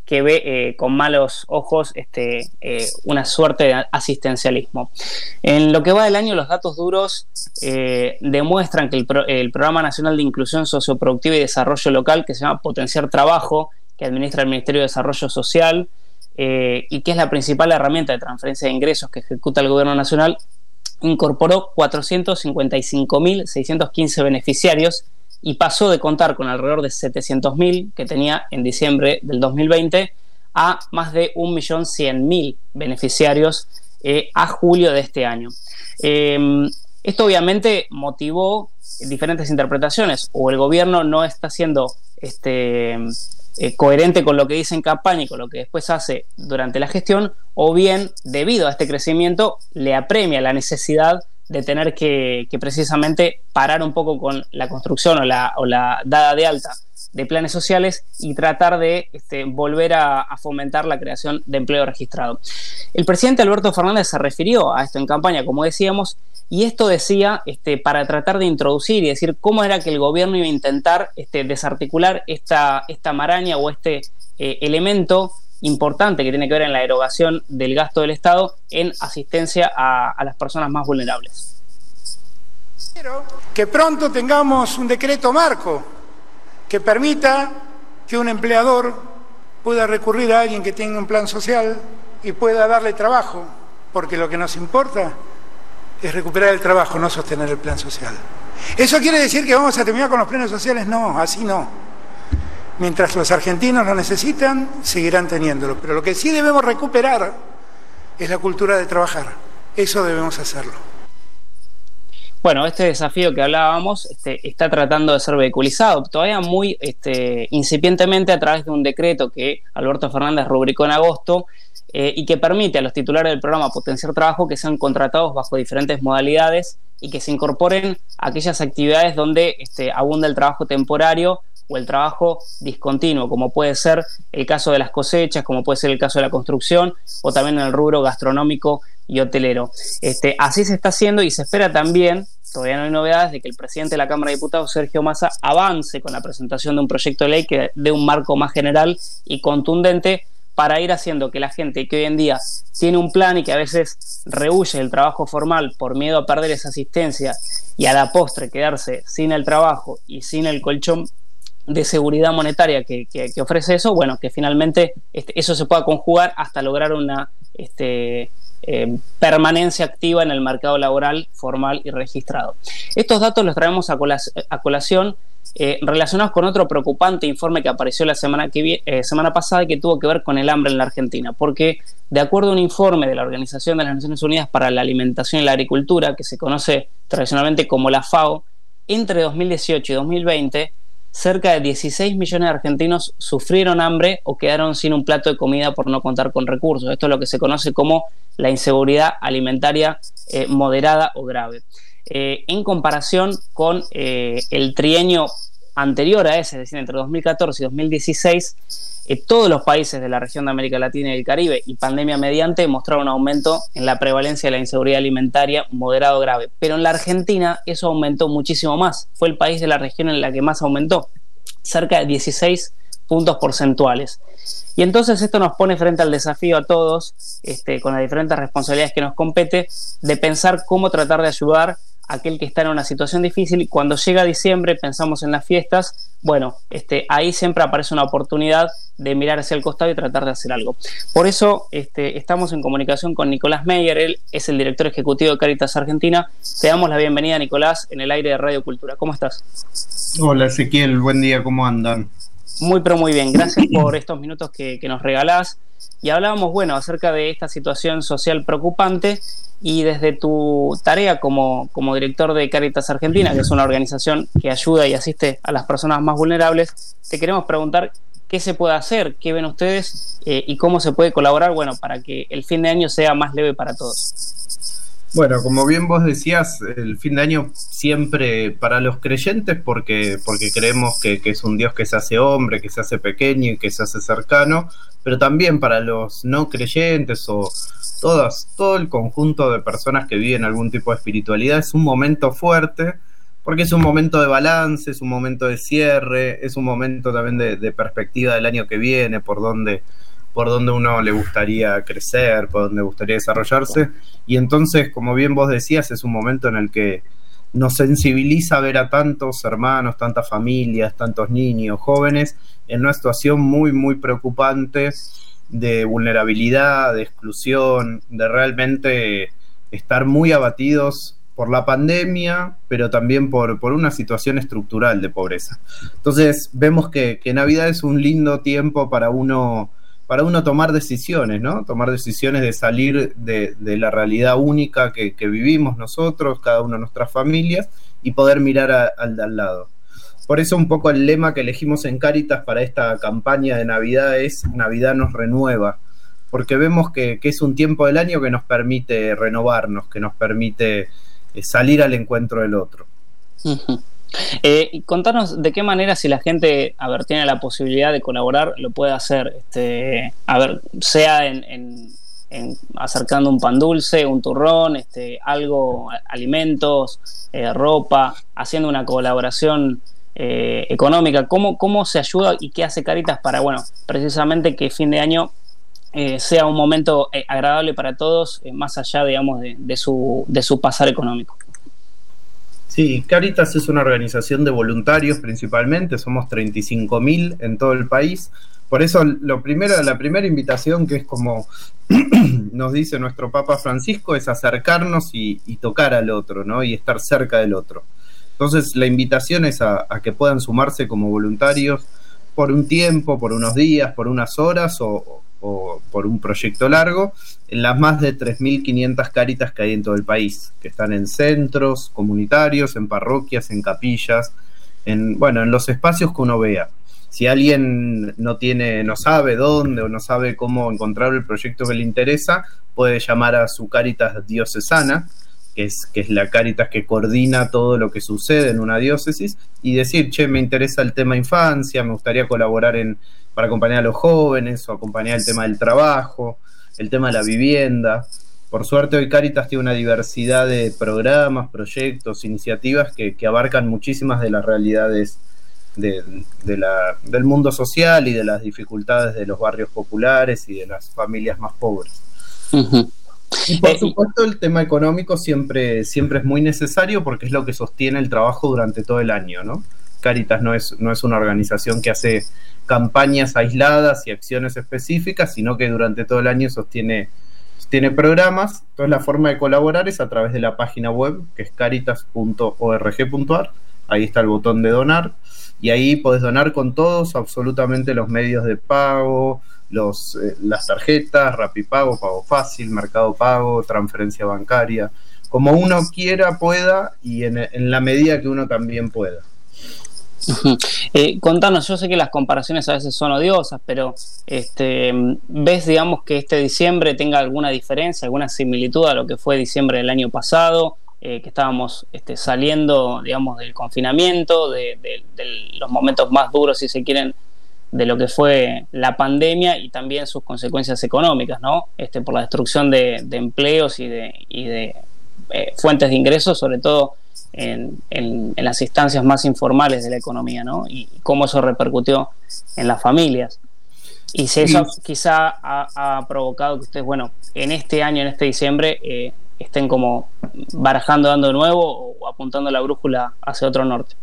que ve eh, con malos ojos este, eh, una suerte de asistencialismo. En lo que va del año, los datos duros eh, demuestran que el, pro, el Programa Nacional de Inclusión Socioproductiva y Desarrollo Local, que se llama Potenciar Trabajo, que administra el Ministerio de Desarrollo Social eh, y que es la principal herramienta de transferencia de ingresos que ejecuta el Gobierno Nacional, incorporó cuatrocientos cincuenta y cinco mil seiscientos quince beneficiarios y pasó de contar con alrededor de setecientos mil que tenía en diciembre del dos mil veinte a más de un millón cien mil beneficiarios eh, a julio de este año. Eh, esto obviamente motivó diferentes interpretaciones, o el gobierno no está siendo este, eh, coherente con lo que dice en campaña y con lo que después hace durante la gestión, o bien debido a este crecimiento le apremia la necesidad de tener que, que precisamente parar un poco con la construcción o la, o la dada de alta de planes sociales y tratar de este, volver a, a fomentar la creación de empleo registrado. El presidente Alberto Fernández se refirió a esto en campaña, como decíamos, y esto decía este, para tratar de introducir y decir cómo era que el gobierno iba a intentar este, desarticular esta, esta maraña o este eh, elemento importante que tiene que ver en la erogación del gasto del Estado en asistencia a, a las personas más vulnerables. Que pronto tengamos un decreto marco que permita que un empleador pueda recurrir a alguien que tenga un plan social y pueda darle trabajo, porque lo que nos importa es recuperar el trabajo, no sostener el plan social. ¿Eso quiere decir que vamos a terminar con los planes sociales? No, así no. Mientras los argentinos lo necesitan, seguirán teniéndolo. Pero lo que sí debemos recuperar es la cultura de trabajar. Eso debemos hacerlo. Bueno, este desafío que hablábamos este, está tratando de ser vehiculizado, todavía muy este, incipientemente a través de un decreto que Alberto Fernández rubricó en agosto eh, y que permite a los titulares del programa Potenciar Trabajo que sean contratados bajo diferentes modalidades y que se incorporen a aquellas actividades donde este, abunda el trabajo temporario o el trabajo discontinuo, como puede ser el caso de las cosechas, como puede ser el caso de la construcción, o también en el rubro gastronómico y hotelero. Este, así se está haciendo y se espera también, todavía no hay novedades, de que el presidente de la Cámara de Diputados, Sergio Massa, avance con la presentación de un proyecto de ley que dé un marco más general y contundente para ir haciendo que la gente que hoy en día tiene un plan y que a veces rehúye el trabajo formal por miedo a perder esa asistencia y a la postre quedarse sin el trabajo y sin el colchón de seguridad monetaria que, que, que ofrece eso, bueno, que finalmente este, eso se pueda conjugar hasta lograr una este, eh, permanencia activa en el mercado laboral formal y registrado. Estos datos los traemos a, colac a colación eh, relacionados con otro preocupante informe que apareció la semana, que eh, semana pasada y que tuvo que ver con el hambre en la Argentina, porque de acuerdo a un informe de la Organización de las Naciones Unidas para la Alimentación y la Agricultura, que se conoce tradicionalmente como la FAO, entre dos mil dieciocho y dos mil veinte cerca de dieciséis millones de argentinos sufrieron hambre o quedaron sin un plato de comida por no contar con recursos. Esto es lo que se conoce como la inseguridad alimentaria eh, moderada o grave. Eh, en comparación con eh, el trienio anterior a ese, es decir, entre dos mil catorce y dos mil dieciséis, eh, todos los países de la región de América Latina y el Caribe y pandemia mediante mostraron un aumento en la prevalencia de la inseguridad alimentaria moderado grave, pero en la Argentina eso aumentó muchísimo más. Fue el país de la región en la que más aumentó, cerca de dieciséis puntos porcentuales. Y entonces esto nos pone frente al desafío a todos, este, con las diferentes responsabilidades que nos compete, de pensar cómo tratar de ayudar a aquel que está en una situación difícil. Y cuando llega diciembre, pensamos en las fiestas, bueno, este, ahí siempre aparece una oportunidad de mirar hacia el costado y tratar de hacer algo. Por eso este, estamos en comunicación con Nicolás Meyer, él es el director ejecutivo de Cáritas Argentina. Te damos la bienvenida, Nicolás, en el aire de Radio Cultura. ¿Cómo estás? Hola, Ezequiel, buen día, ¿cómo andan? Muy, pero muy bien. Gracias por estos minutos que, que nos regalás. Y hablábamos, bueno, acerca de esta situación social preocupante y desde tu tarea como, como director de Cáritas Argentina, que es una organización que ayuda y asiste a las personas más vulnerables, te queremos preguntar qué se puede hacer, qué ven ustedes eh, y cómo se puede colaborar, bueno, para que el fin de año sea más leve para todos. Bueno, como bien vos decías, el fin de año siempre para los creyentes, porque, porque creemos que, que es un Dios que se hace hombre, que se hace pequeño y que se hace cercano, pero también para los no creyentes o todas, todo el conjunto de personas que viven algún tipo de espiritualidad, es un momento fuerte porque es un momento de balance, es un momento de cierre, es un momento también de, de perspectiva del año que viene, por dónde, por dónde uno le gustaría crecer, por dónde le gustaría desarrollarse, y entonces, como bien vos decías, es un momento en el que nos sensibiliza ver a tantos hermanos, tantas familias, tantos niños, jóvenes, en una situación muy, muy preocupante de vulnerabilidad, de exclusión, de realmente estar muy abatidos por la pandemia, pero también por, por una situación estructural de pobreza. Entonces vemos que, que Navidad es un lindo tiempo para uno, para uno tomar decisiones, ¿no? Tomar decisiones de salir de, de la realidad única que, que vivimos nosotros, cada uno de nuestras familias, y poder mirar a, al de al lado. Por eso un poco el lema que elegimos en Cáritas para esta campaña de Navidad es Navidad nos renueva, porque vemos que, que es un tiempo del año que nos permite renovarnos, que nos permite salir al encuentro del otro. Uh-huh. Eh, y contanos de qué manera, si la gente, a ver, tiene la posibilidad de colaborar, lo puede hacer, este, a ver, sea en, en, en acercando un pan dulce, un turrón, este, algo, alimentos, eh, ropa, haciendo una colaboración eh, económica. ¿Cómo, cómo se ayuda y qué hace Cáritas para, bueno, precisamente que fin de año Eh, sea un momento eh, agradable para todos, eh, más allá, digamos, de, de, su, de su pasar económico? Sí, Cáritas es una organización de voluntarios principalmente, somos treinta y cinco mil en todo el país. Por eso lo primero, la primera invitación, que es como nos dice nuestro Papa Francisco, es acercarnos y, y tocar al otro, ¿no? Y estar cerca del otro. Entonces la invitación es a, a que puedan sumarse como voluntarios por un tiempo, por unos días, por unas horas o o por un proyecto largo, en las más de tres mil quinientas Cáritas que hay en todo el país, que están en centros comunitarios, en parroquias, en capillas, en, bueno, en los espacios que uno vea. Si alguien no tiene, no sabe dónde o no sabe cómo encontrar el proyecto que le interesa, puede llamar a su Cáritas diocesana, que es, que es la Cáritas que coordina todo lo que sucede en una diócesis, y decir, che, me interesa el tema infancia, me gustaría colaborar en para acompañar a los jóvenes o acompañar el tema del trabajo, el tema de la vivienda. Por suerte hoy Cáritas tiene una diversidad de programas, proyectos, iniciativas que, que abarcan muchísimas de las realidades de, de la, del mundo social y de las dificultades de los barrios populares y de las familias más pobres. Uh-huh. Y por supuesto el tema económico siempre, siempre es muy necesario porque es lo que sostiene el trabajo durante todo el año, ¿no? Cáritas no es, no es una organización que hace campañas aisladas y acciones específicas, sino que durante todo el año sostiene, sostiene programas. Entonces la forma de colaborar es a través de la página web, que es caritas punto org punto ar. Ahí está el botón de donar, y ahí podés donar con todos absolutamente los medios de pago, los, eh, las tarjetas, Rapipago, Pago Fácil, Mercado Pago, transferencia bancaria, como uno quiera, pueda, y en, en la medida que uno también pueda. Uh-huh. Eh, contanos, yo sé que las comparaciones a veces son odiosas, pero este, ¿ves, digamos, que este diciembre tenga alguna diferencia, alguna similitud a lo que fue diciembre del año pasado, eh, que estábamos este, saliendo, digamos, del confinamiento, de, de, de los momentos más duros, si se quieren, de lo que fue la pandemia y también sus consecuencias económicas, ¿no? Este, por la destrucción de, de empleos y de, y de eh, fuentes de ingresos, sobre todo En, en, en las instancias más informales de la economía, ¿no? Y cómo eso repercutió en las familias. Y si eso sí. quizá ha, ha provocado que ustedes, bueno, en este año, en este diciembre, eh, estén como barajando, dando de nuevo o apuntando la brújula hacia otro norte.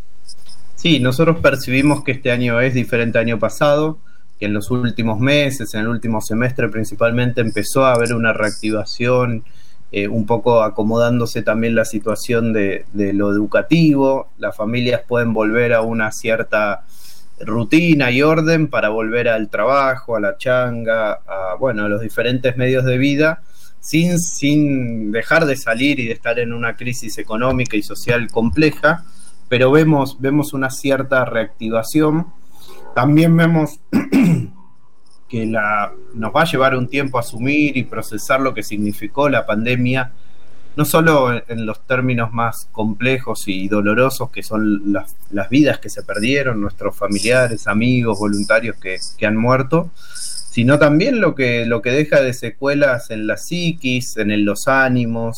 Sí, nosotros percibimos que este año es diferente al año pasado, que en los últimos meses, en el último semestre principalmente, empezó a haber una reactivación, Eh, un poco acomodándose también la situación de, de lo educativo. Las familias pueden volver a una cierta rutina y orden para volver al trabajo, a la changa, a, bueno, a los diferentes medios de vida, sin, sin dejar de salir y de estar en una crisis económica y social compleja, pero vemos, vemos una cierta reactivación. También vemos que la, nos va a llevar un tiempo asumir y procesar lo que significó la pandemia, no solo en, en los términos más complejos y dolorosos que son las, las vidas que se perdieron, nuestros familiares, amigos, voluntarios que, que han muerto, sino también lo que, lo que deja de secuelas en la psiquis, en el, los ánimos,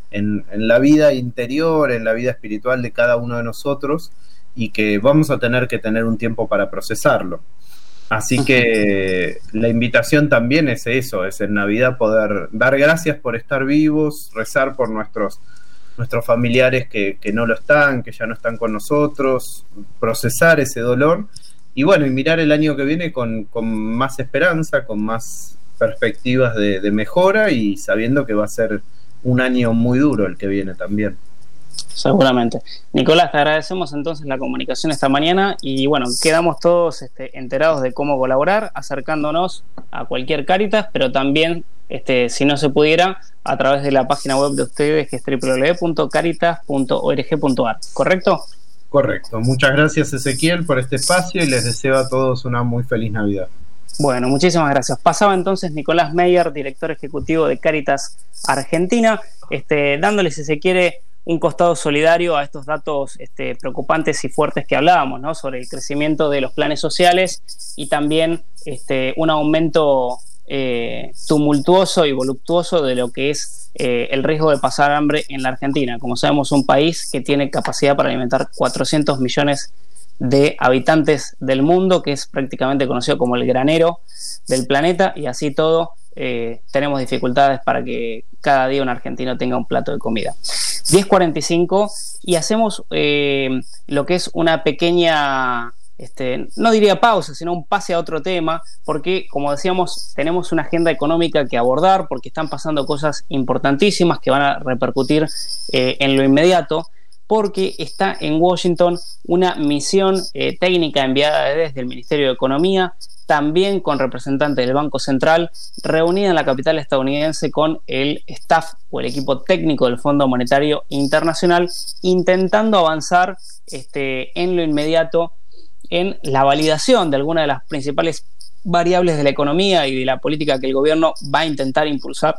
en, en la vida interior, en la vida espiritual de cada uno de nosotros, y que vamos a tener que tener un tiempo para procesarlo. Así que la invitación también es eso, es en Navidad poder dar gracias por estar vivos, rezar por nuestros, nuestros familiares que, que no lo están, que ya no están con nosotros, procesar ese dolor y bueno, y mirar el año que viene con, con más esperanza, con más perspectivas de, de mejora y sabiendo que va a ser un año muy duro el que viene también. Seguramente. Nicolás, te agradecemos entonces la comunicación esta mañana y bueno, quedamos todos este, enterados de cómo colaborar, acercándonos a cualquier Cáritas, pero también, este, si no se pudiera, a través de la página web de ustedes, que es doble u doble u doble u punto caritas punto org punto a r, ¿correcto? Correcto. Muchas gracias, Ezequiel, por este espacio y les deseo a todos una muy feliz Navidad. Bueno, muchísimas gracias. Pasaba entonces Nicolás Meyer, director ejecutivo de Cáritas Argentina, este, dándole, si se quiere, un costado solidario a estos datos este, preocupantes y fuertes que hablábamos, ¿no? Sobre el crecimiento de los planes sociales y también este, un aumento eh, tumultuoso y voluptuoso de lo que es eh, el riesgo de pasar hambre en la Argentina. Como sabemos, un país que tiene capacidad para alimentar cuatrocientos millones de habitantes del mundo, que es prácticamente conocido como el granero del planeta, y así todo eh, tenemos dificultades para que cada día un argentino tenga un plato de comida. diez cuarenta y cinco y hacemos eh, lo que es una pequeña, este, no diría pausa, sino un pase a otro tema, porque como decíamos, tenemos una agenda económica que abordar, porque están pasando cosas importantísimas que van a repercutir eh, en lo inmediato, porque está en Washington una misión eh, técnica enviada desde el Ministerio de Economía, también con representantes del Banco Central, reunida en la capital estadounidense con el staff o el equipo técnico del Fondo Monetario Internacional, intentando avanzar este, en lo inmediato en la validación de algunas de las principales variables de la economía y de la política que el gobierno va a intentar impulsar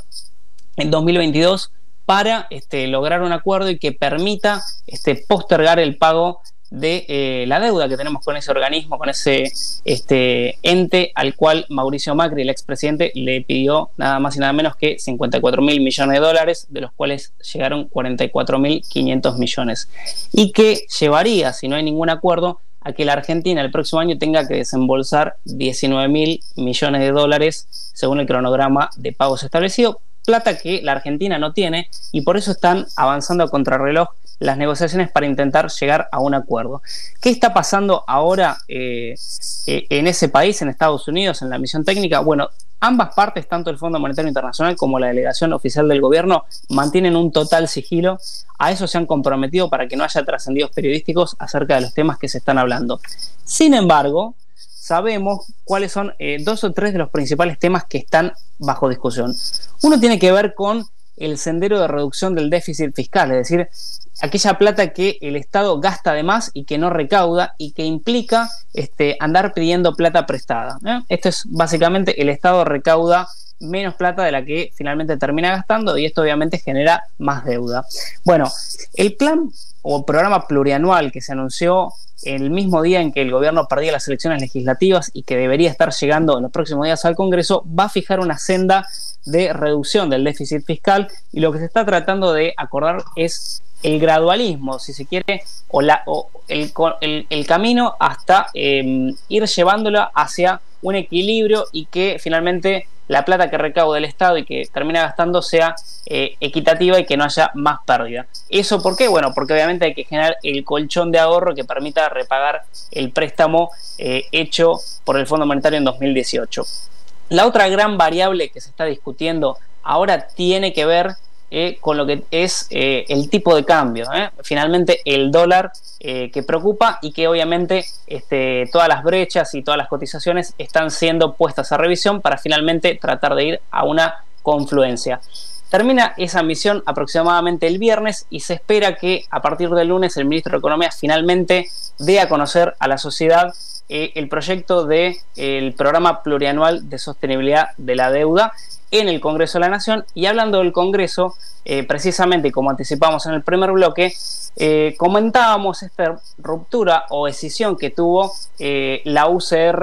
en dos mil veintidós para este, lograr un acuerdo y que permita este, postergar el pago de eh, la deuda que tenemos con ese organismo, con ese este, ente al cual Mauricio Macri, el expresidente, le pidió nada más y nada menos que cincuenta y cuatro mil millones de dólares, de los cuales llegaron cuarenta y cuatro mil quinientos millones, y que llevaría, si no hay ningún acuerdo, a que la Argentina el próximo año tenga que desembolsar diecinueve mil millones de dólares según el cronograma de pagos establecido, plata que la Argentina no tiene, y por eso están avanzando a contrarreloj las negociaciones para intentar llegar a un acuerdo. ¿Qué está pasando ahora eh, eh, en ese país, en Estados Unidos, en la misión técnica? Bueno, ambas partes, tanto el Fondo Monetario Internacional como la delegación oficial del gobierno, mantienen un total sigilo. A eso se han comprometido para que no haya trascendidos periodísticos acerca de los temas que se están hablando. Sin embargo, sabemos cuáles son eh, dos o tres de los principales temas que están bajo discusión. Uno tiene que ver con el sendero de reducción del déficit fiscal, es decir, aquella plata que el Estado gasta de más y que no recauda y que implica este, andar pidiendo plata prestada, ¿eh? Esto es básicamente el Estado recauda menos plata de la que finalmente termina gastando y esto obviamente genera más deuda. Bueno, el plan o programa plurianual que se anunció el mismo día en que el gobierno perdía las elecciones legislativas y que debería estar llegando en los próximos días al Congreso, va a fijar una senda de reducción del déficit fiscal y lo que se está tratando de acordar es el gradualismo, si se quiere, o, la, o el, el, el camino hasta eh, ir llevándola hacia un equilibrio y que finalmente la plata que recaude el Estado y que termina gastando sea eh, equitativa y que no haya más pérdida. ¿Eso por qué? Bueno, porque obviamente hay que generar el colchón de ahorro que permita repagar el préstamo eh, hecho por el Fondo Monetario en dos mil dieciocho. La otra gran variable que se está discutiendo ahora tiene que ver eh, con lo que es eh, el tipo de cambio. ¿eh? Finalmente el dólar eh, que preocupa y que obviamente este, todas las brechas y todas las cotizaciones están siendo puestas a revisión para finalmente tratar de ir a una confluencia. Termina esa misión aproximadamente el viernes y se espera que a partir del lunes el ministro de Economía finalmente dé a conocer a la sociedad eh, el proyecto del de, programa plurianual de sostenibilidad de la deuda en el Congreso de la Nación. Y hablando del Congreso, eh, precisamente como anticipamos en el primer bloque, eh, comentábamos esta ruptura o escisión que tuvo eh, la U C R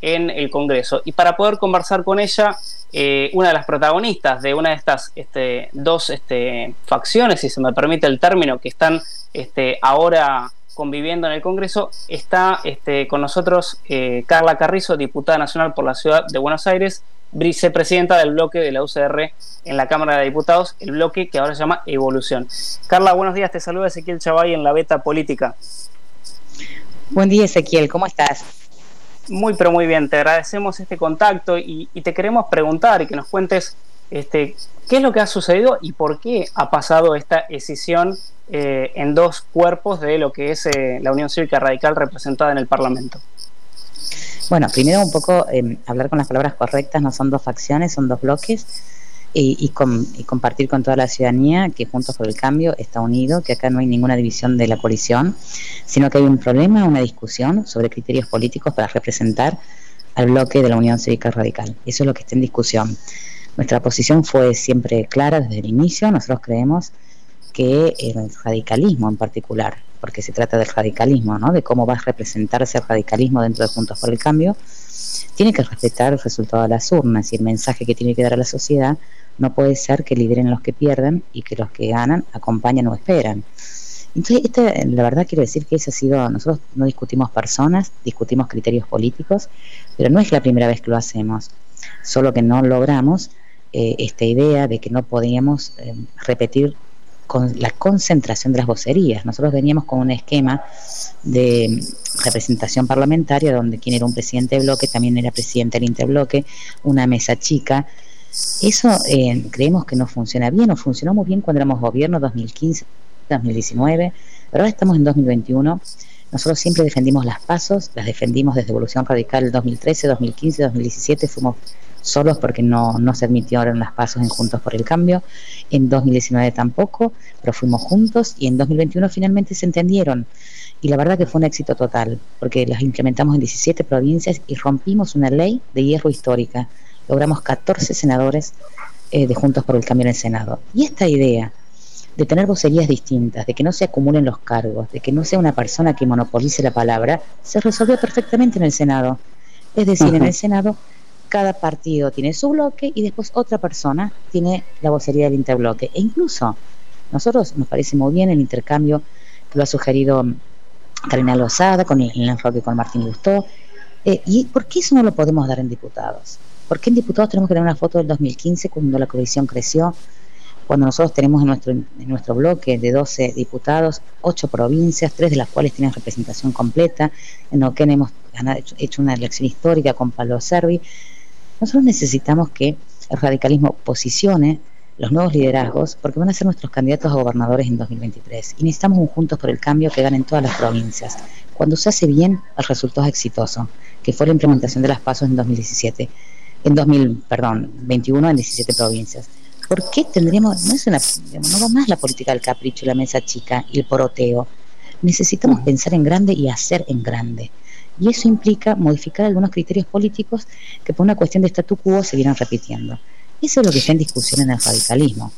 en el Congreso. Y para poder conversar con ella, eh, una de las protagonistas de una de estas este, dos este, facciones, si se me permite el término, que están este, ahora conviviendo en el Congreso, está este, con nosotros eh, Carla Carrizo, diputada nacional por la Ciudad de Buenos Aires, vicepresidenta del bloque de la U C R en la Cámara de Diputados, el bloque que ahora se llama Evolución. Carla, buenos días, te saluda Ezequiel Chavay en La Beta Política. Buen día, Ezequiel, ¿cómo estás? Muy, pero muy bien, te agradecemos este contacto y, y te queremos preguntar y que nos cuentes este, qué es lo que ha sucedido y por qué ha pasado esta escisión eh, en dos cuerpos de lo que es eh, la Unión Cívica Radical representada en el Parlamento. Bueno, primero un poco eh, hablar con las palabras correctas, no son dos facciones, son dos bloques, y, y, con, y compartir con toda la ciudadanía que Juntos por el Cambio está unido, que acá no hay ninguna división de la coalición, sino que hay un problema, una discusión sobre criterios políticos para representar al bloque de la Unión Cívica Radical. Eso es lo que está en discusión. Nuestra posición fue siempre clara desde el inicio. Nosotros creemos que el radicalismo en particular, porque se trata del radicalismo, ¿no?, de cómo va a representarse el radicalismo dentro de Juntos por el Cambio, tiene que respetar el resultado de las urnas, y el mensaje que tiene que dar a la sociedad no puede ser que lideren los que pierden y que los que ganan acompañan o esperan. Entonces, esta, la verdad quiero decir que ese ha sido, nosotros no discutimos personas, discutimos criterios políticos, pero no es la primera vez que lo hacemos, solo que no logramos eh, esta idea de que no podíamos eh, repetir con la concentración de las vocerías. Nosotros veníamos con un esquema de representación parlamentaria donde quien era un presidente de bloque también era presidente del interbloque, una mesa chica. Eso eh, creemos que no funciona bien, no funcionó muy bien cuando éramos gobierno dos mil quince, dos mil diecinueve, pero ahora estamos en dos mil veintiuno. Nosotros siempre defendimos las pasos, las defendimos desde Evolución Radical dos mil trece, dos mil quince, dos mil diecisiete, fuimos solos porque no, no se admitieron las pasos en Juntos por el Cambio, en dos mil diecinueve tampoco, pero fuimos juntos, y en dos mil veintiuno finalmente se entendieron, y la verdad que fue un éxito total, porque las implementamos en diecisiete provincias y rompimos una ley de hierro histórica, logramos catorce senadores eh, de Juntos por el Cambio en el Senado, y esta idea de tener vocerías distintas, de que no se acumulen los cargos, de que no sea una persona que monopolice la palabra, se resolvió perfectamente en el Senado. Es decir, uh-huh. en el Senado cada partido tiene su bloque y después otra persona tiene la vocería del interbloque. E incluso nosotros nos parece muy bien el intercambio que lo ha sugerido Karina Lozada con el, el enroque con Martín Lustó. Eh, ¿Y por qué eso no lo podemos dar en diputados? ¿Por qué en diputados tenemos que tener una foto del dos mil quince cuando la coalición creció? Cuando nosotros tenemos en nuestro, en nuestro bloque de doce diputados, ocho provincias, tres de las cuales tienen representación completa. En Neuquén hemos hecho una elección histórica con Pablo Servi. Nosotros necesitamos que el radicalismo posicione los nuevos liderazgos, porque van a ser nuestros candidatos a gobernadores en dos mil veintitrés. Y necesitamos un Juntos por el Cambio que gane en todas las provincias. Cuando se hace bien, el resultado es exitoso, que fue la implementación de las pasos en dos mil diecisiete, en dos mil, perdón, veintiuno en diecisiete provincias. ¿Por qué tendríamos, no es una, digamos, no va más la política del capricho, la mesa chica y el poroteo? Necesitamos uh-huh. pensar en grande y hacer en grande. Y eso implica modificar algunos criterios políticos que por una cuestión de statu quo seguirán repitiendo. Eso es lo que está en discusión en el radicalismo.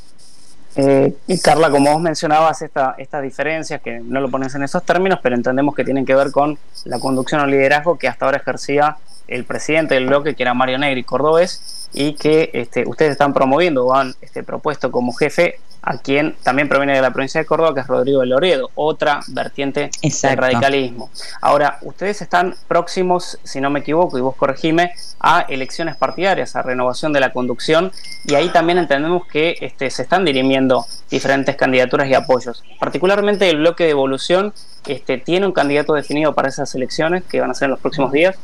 Eh, y Carla, como vos mencionabas esta, estas diferencias, que no lo pones en esos términos, pero entendemos que tienen que ver con la conducción o liderazgo que hasta ahora ejercía el presidente del bloque, que era Mario Negri Cordobés, y que este, ustedes están promoviendo o han este, propuesto como jefe a quien también proviene de la provincia de Córdoba, que es Rodrigo de Loredo, otra vertiente Exacto. del radicalismo. Ahora, ustedes están próximos, si no me equivoco, y vos corregime, a elecciones partidarias, a renovación de la conducción, y ahí también entendemos que este, se están dirimiendo diferentes candidaturas y apoyos. Particularmente el bloque de Evolución este, tiene un candidato definido para esas elecciones que van a ser en los próximos días.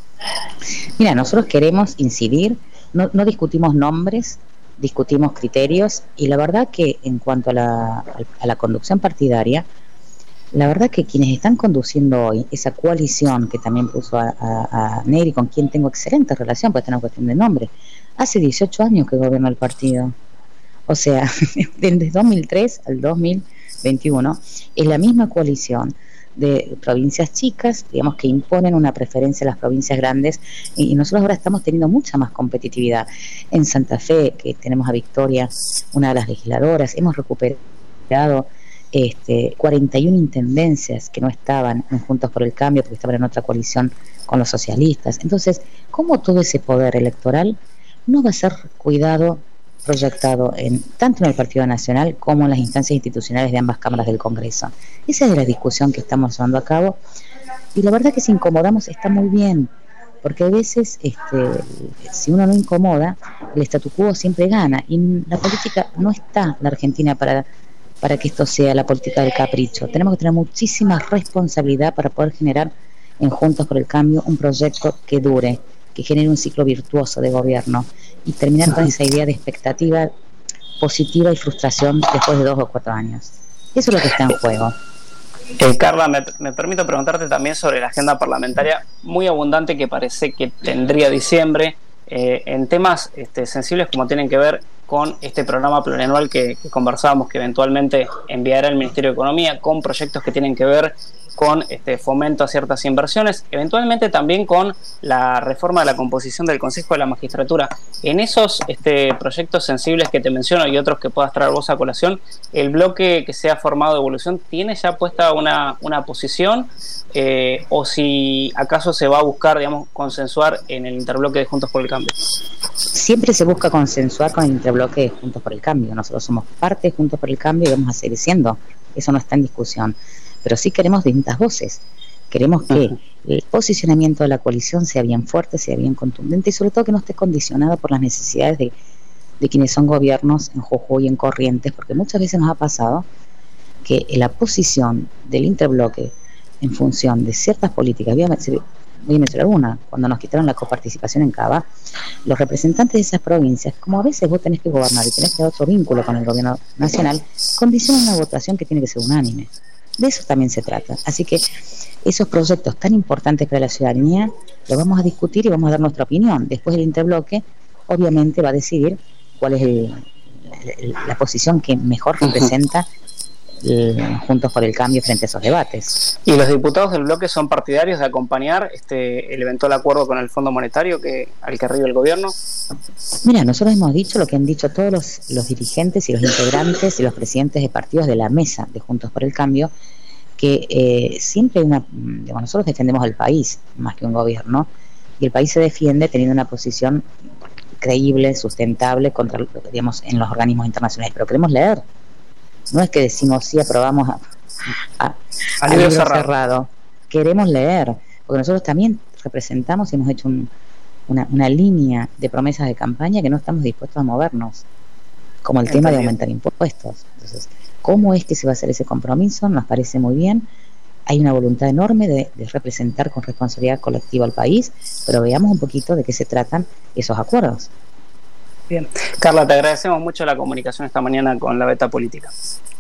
Mira, nosotros queremos incidir, no, no discutimos nombres, discutimos criterios, y la verdad que en cuanto a la, a la conducción partidaria, la verdad que quienes están conduciendo hoy esa coalición que también puso a, a, a Negri, con quien tengo excelente relación, porque está una cuestión de nombre, hace dieciocho años que gobierna el partido, o sea, desde dos mil tres al dos mil veintiuno es la misma coalición de provincias chicas, digamos, que imponen una preferencia a las provincias grandes, y nosotros ahora estamos teniendo mucha más competitividad. En Santa Fe, que tenemos a Victoria, una de las legisladoras, hemos recuperado este, cuarenta y una intendencias que no estaban en Juntos por el Cambio porque estaban en otra coalición con los socialistas. Entonces, ¿cómo todo ese poder electoral no va a ser cuidado, proyectado en, tanto en el Partido Nacional como en las instancias institucionales de ambas cámaras del Congreso? Esa es la discusión que estamos llevando a cabo, y la verdad que si incomodamos está muy bien, porque a veces este, si uno no incomoda, el statu quo siempre gana, y la política no está la Argentina para, para que esto sea la política del capricho. Tenemos que tener muchísima responsabilidad para poder generar en Juntos por el Cambio un proyecto que dure, que genere un ciclo virtuoso de gobierno y terminar con esa idea de expectativa positiva y frustración después de dos o cuatro años. Eso es lo que está en juego. Eh, Carla, me, me permito preguntarte también sobre la agenda parlamentaria muy abundante que parece que tendría diciembre eh, en temas este, sensibles como tienen que ver con este programa plurianual que, que conversábamos, que eventualmente enviará el Ministerio de Economía, con proyectos que tienen que ver con este fomento a ciertas inversiones, eventualmente también con la reforma de la composición del Consejo de la Magistratura. En esos este, proyectos sensibles que te menciono y otros que puedas traer vos a colación, ¿el bloque que se ha formado de Evolución tiene ya puesta una, una posición? Eh, o si acaso se va a buscar, digamos, consensuar en el interbloque de Juntos por el Cambio. Siempre se busca consensuar con el interbloque de Juntos por el Cambio. Nosotros somos parte de Juntos por el Cambio y vamos a seguir siendo. Eso no está en discusión. Pero sí queremos distintas voces. Queremos que uh-huh. el posicionamiento de la coalición sea bien fuerte, sea bien contundente y sobre todo que no esté condicionado por las necesidades de, de quienes son gobiernos en Jujuy y en Corrientes, porque muchas veces nos ha pasado que la posición del interbloque en función de ciertas políticas, voy a, voy a mencionar una, cuando nos quitaron la coparticipación en Cava, los representantes de esas provincias, como a veces vos tenés que gobernar y tenés que dar otro vínculo con el gobierno nacional, condicionan una votación que tiene que ser unánime. De eso también se trata. Así que esos proyectos tan importantes para la ciudadanía los vamos a discutir y vamos a dar nuestra opinión. Después el interbloque obviamente va a decidir cuál es el, el, la posición que mejor representa el, Juntos por el Cambio frente a esos debates. ¿Y los diputados del bloque son partidarios de acompañar este el eventual acuerdo con el Fondo Monetario que al que arriba el gobierno? Mira, nosotros hemos dicho lo que han dicho todos los, los dirigentes y los integrantes y los presidentes de partidos de la mesa de Juntos por el Cambio, que eh, siempre hay una, digamos, nosotros defendemos al país más que un gobierno, y el país se defiende teniendo una posición creíble, sustentable contra, digamos, en los organismos internacionales, pero queremos leer. No es que decimos sí, aprobamos a, a, a libro cerrado. cerrado. Queremos leer, porque nosotros también representamos y hemos hecho un, una, una línea de promesas de campaña que no estamos dispuestos a movernos, como el Entendido. tema de aumentar impuestos. Entonces, ¿cómo es que se va a hacer ese compromiso? Nos parece muy bien. Hay una voluntad enorme de, de representar con responsabilidad colectiva al país, pero veamos un poquito de qué se tratan esos acuerdos. Bien. Carla, te agradecemos mucho la comunicación esta mañana con la Beta Política.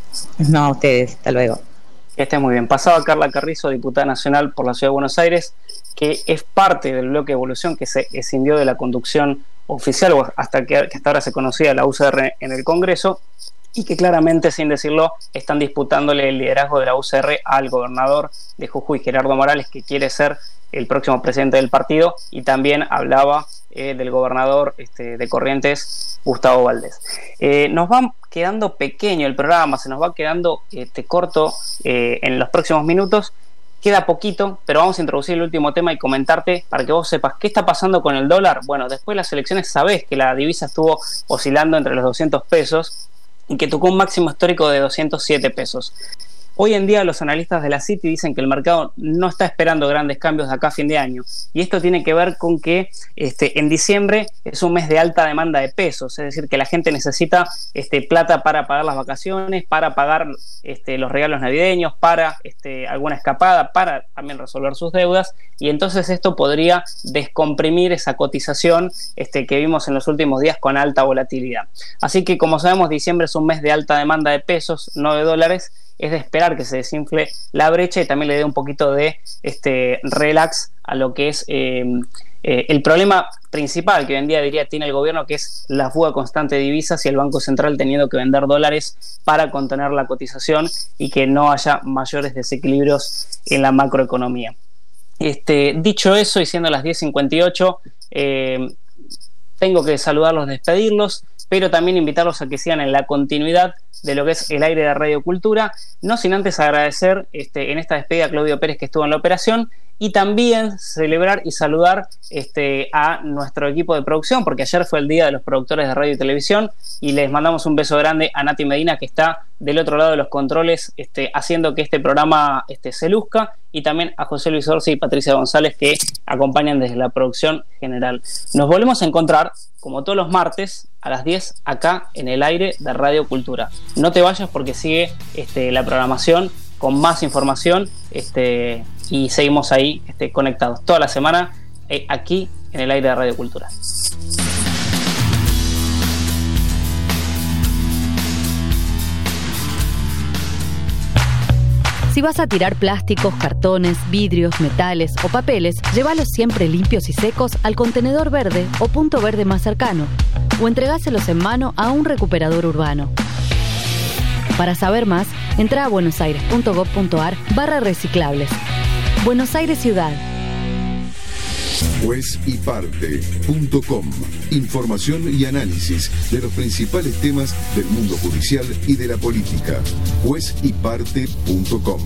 No, a ustedes. Hasta luego. Que esté muy bien. Pasaba Carla Carrizo, diputada nacional por la Ciudad de Buenos Aires, que es parte del bloque Evolución que se escindió de la conducción oficial, o hasta que, que hasta ahora se conocía la U C R en el Congreso, y que claramente, sin decirlo, están disputándole el liderazgo de la U C R al gobernador de Jujuy, Gerardo Morales, que quiere ser el próximo presidente del partido, y también hablaba eh, del gobernador este, de Corrientes, Gustavo Valdés. Eh, nos va quedando pequeño el programa, se nos va quedando este, corto eh, en los próximos minutos. Queda poquito, pero vamos a introducir el último tema y comentarte para que vos sepas qué está pasando con el dólar. Bueno, después de las elecciones sabés que la divisa estuvo oscilando entre los doscientos pesos y que tocó un máximo histórico de doscientos siete pesos. Hoy en día los analistas de la Citi dicen que el mercado no está esperando grandes cambios de acá a fin de año, y esto tiene que ver con que este, en diciembre es un mes de alta demanda de pesos, es decir, que la gente necesita este, plata para pagar las vacaciones, para pagar este, los regalos navideños, para este, alguna escapada, para también resolver sus deudas, y entonces esto podría descomprimir esa cotización este, que vimos en los últimos días con alta volatilidad. Así que, como sabemos, diciembre es un mes de alta demanda de pesos, no de dólares. Es de esperar que se desinfle la brecha y también le dé un poquito de este relax a lo que es eh, eh, el problema principal que hoy en día diría tiene el gobierno, que es la fuga constante de divisas y el Banco Central teniendo que vender dólares para contener la cotización y que no haya mayores desequilibrios en la macroeconomía. Este, dicho eso, y siendo las diez cincuenta y ocho, eh, tengo que saludarlos, despedirlos. pero también invitarlos a que sigan en la continuidad de lo que es el aire de Radio Cultura, no sin antes agradecer este, en esta despedida a Claudio Pérez, que estuvo en la operación, y también celebrar y saludar este, a nuestro equipo de producción, porque ayer fue el día de los productores de radio y televisión, y les mandamos un beso grande a Nati Medina, que está del otro lado de los controles, este, haciendo que este programa este, se luzca, y también a José Luis Orsi y Patricia González, que acompañan desde la producción general. Nos volvemos a encontrar, como todos los martes, a las diez, acá en el aire de Radio Cultura. No te vayas, porque sigue este, la programación con más información, este, y seguimos ahí este, conectados toda la semana eh, aquí en el aire de Radio Cultura. Si vas a tirar plásticos, cartones, vidrios, metales o papeles, llévalos siempre limpios y secos al contenedor verde o punto verde más cercano, o entregáselos en mano a un recuperador urbano. Para saber más, entra a buenosaires.gov.ar barra reciclables. Buenos Aires Ciudad. juez y parte punto com. Información y análisis de los principales temas del mundo judicial y de la política. juez y parte punto com.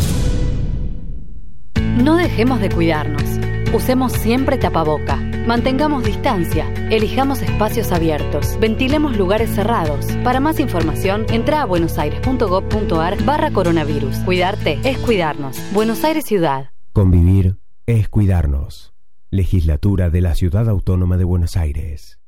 No dejemos de cuidarnos. Usemos siempre tapaboca. Mantengamos distancia. Elijamos espacios abiertos. Ventilemos lugares cerrados. Para más información, entra a buenosaires.gov.ar barra coronavirus. Cuidarte es cuidarnos. Buenos Aires Ciudad. Convivir es cuidarnos. Legislatura de la Ciudad Autónoma de Buenos Aires.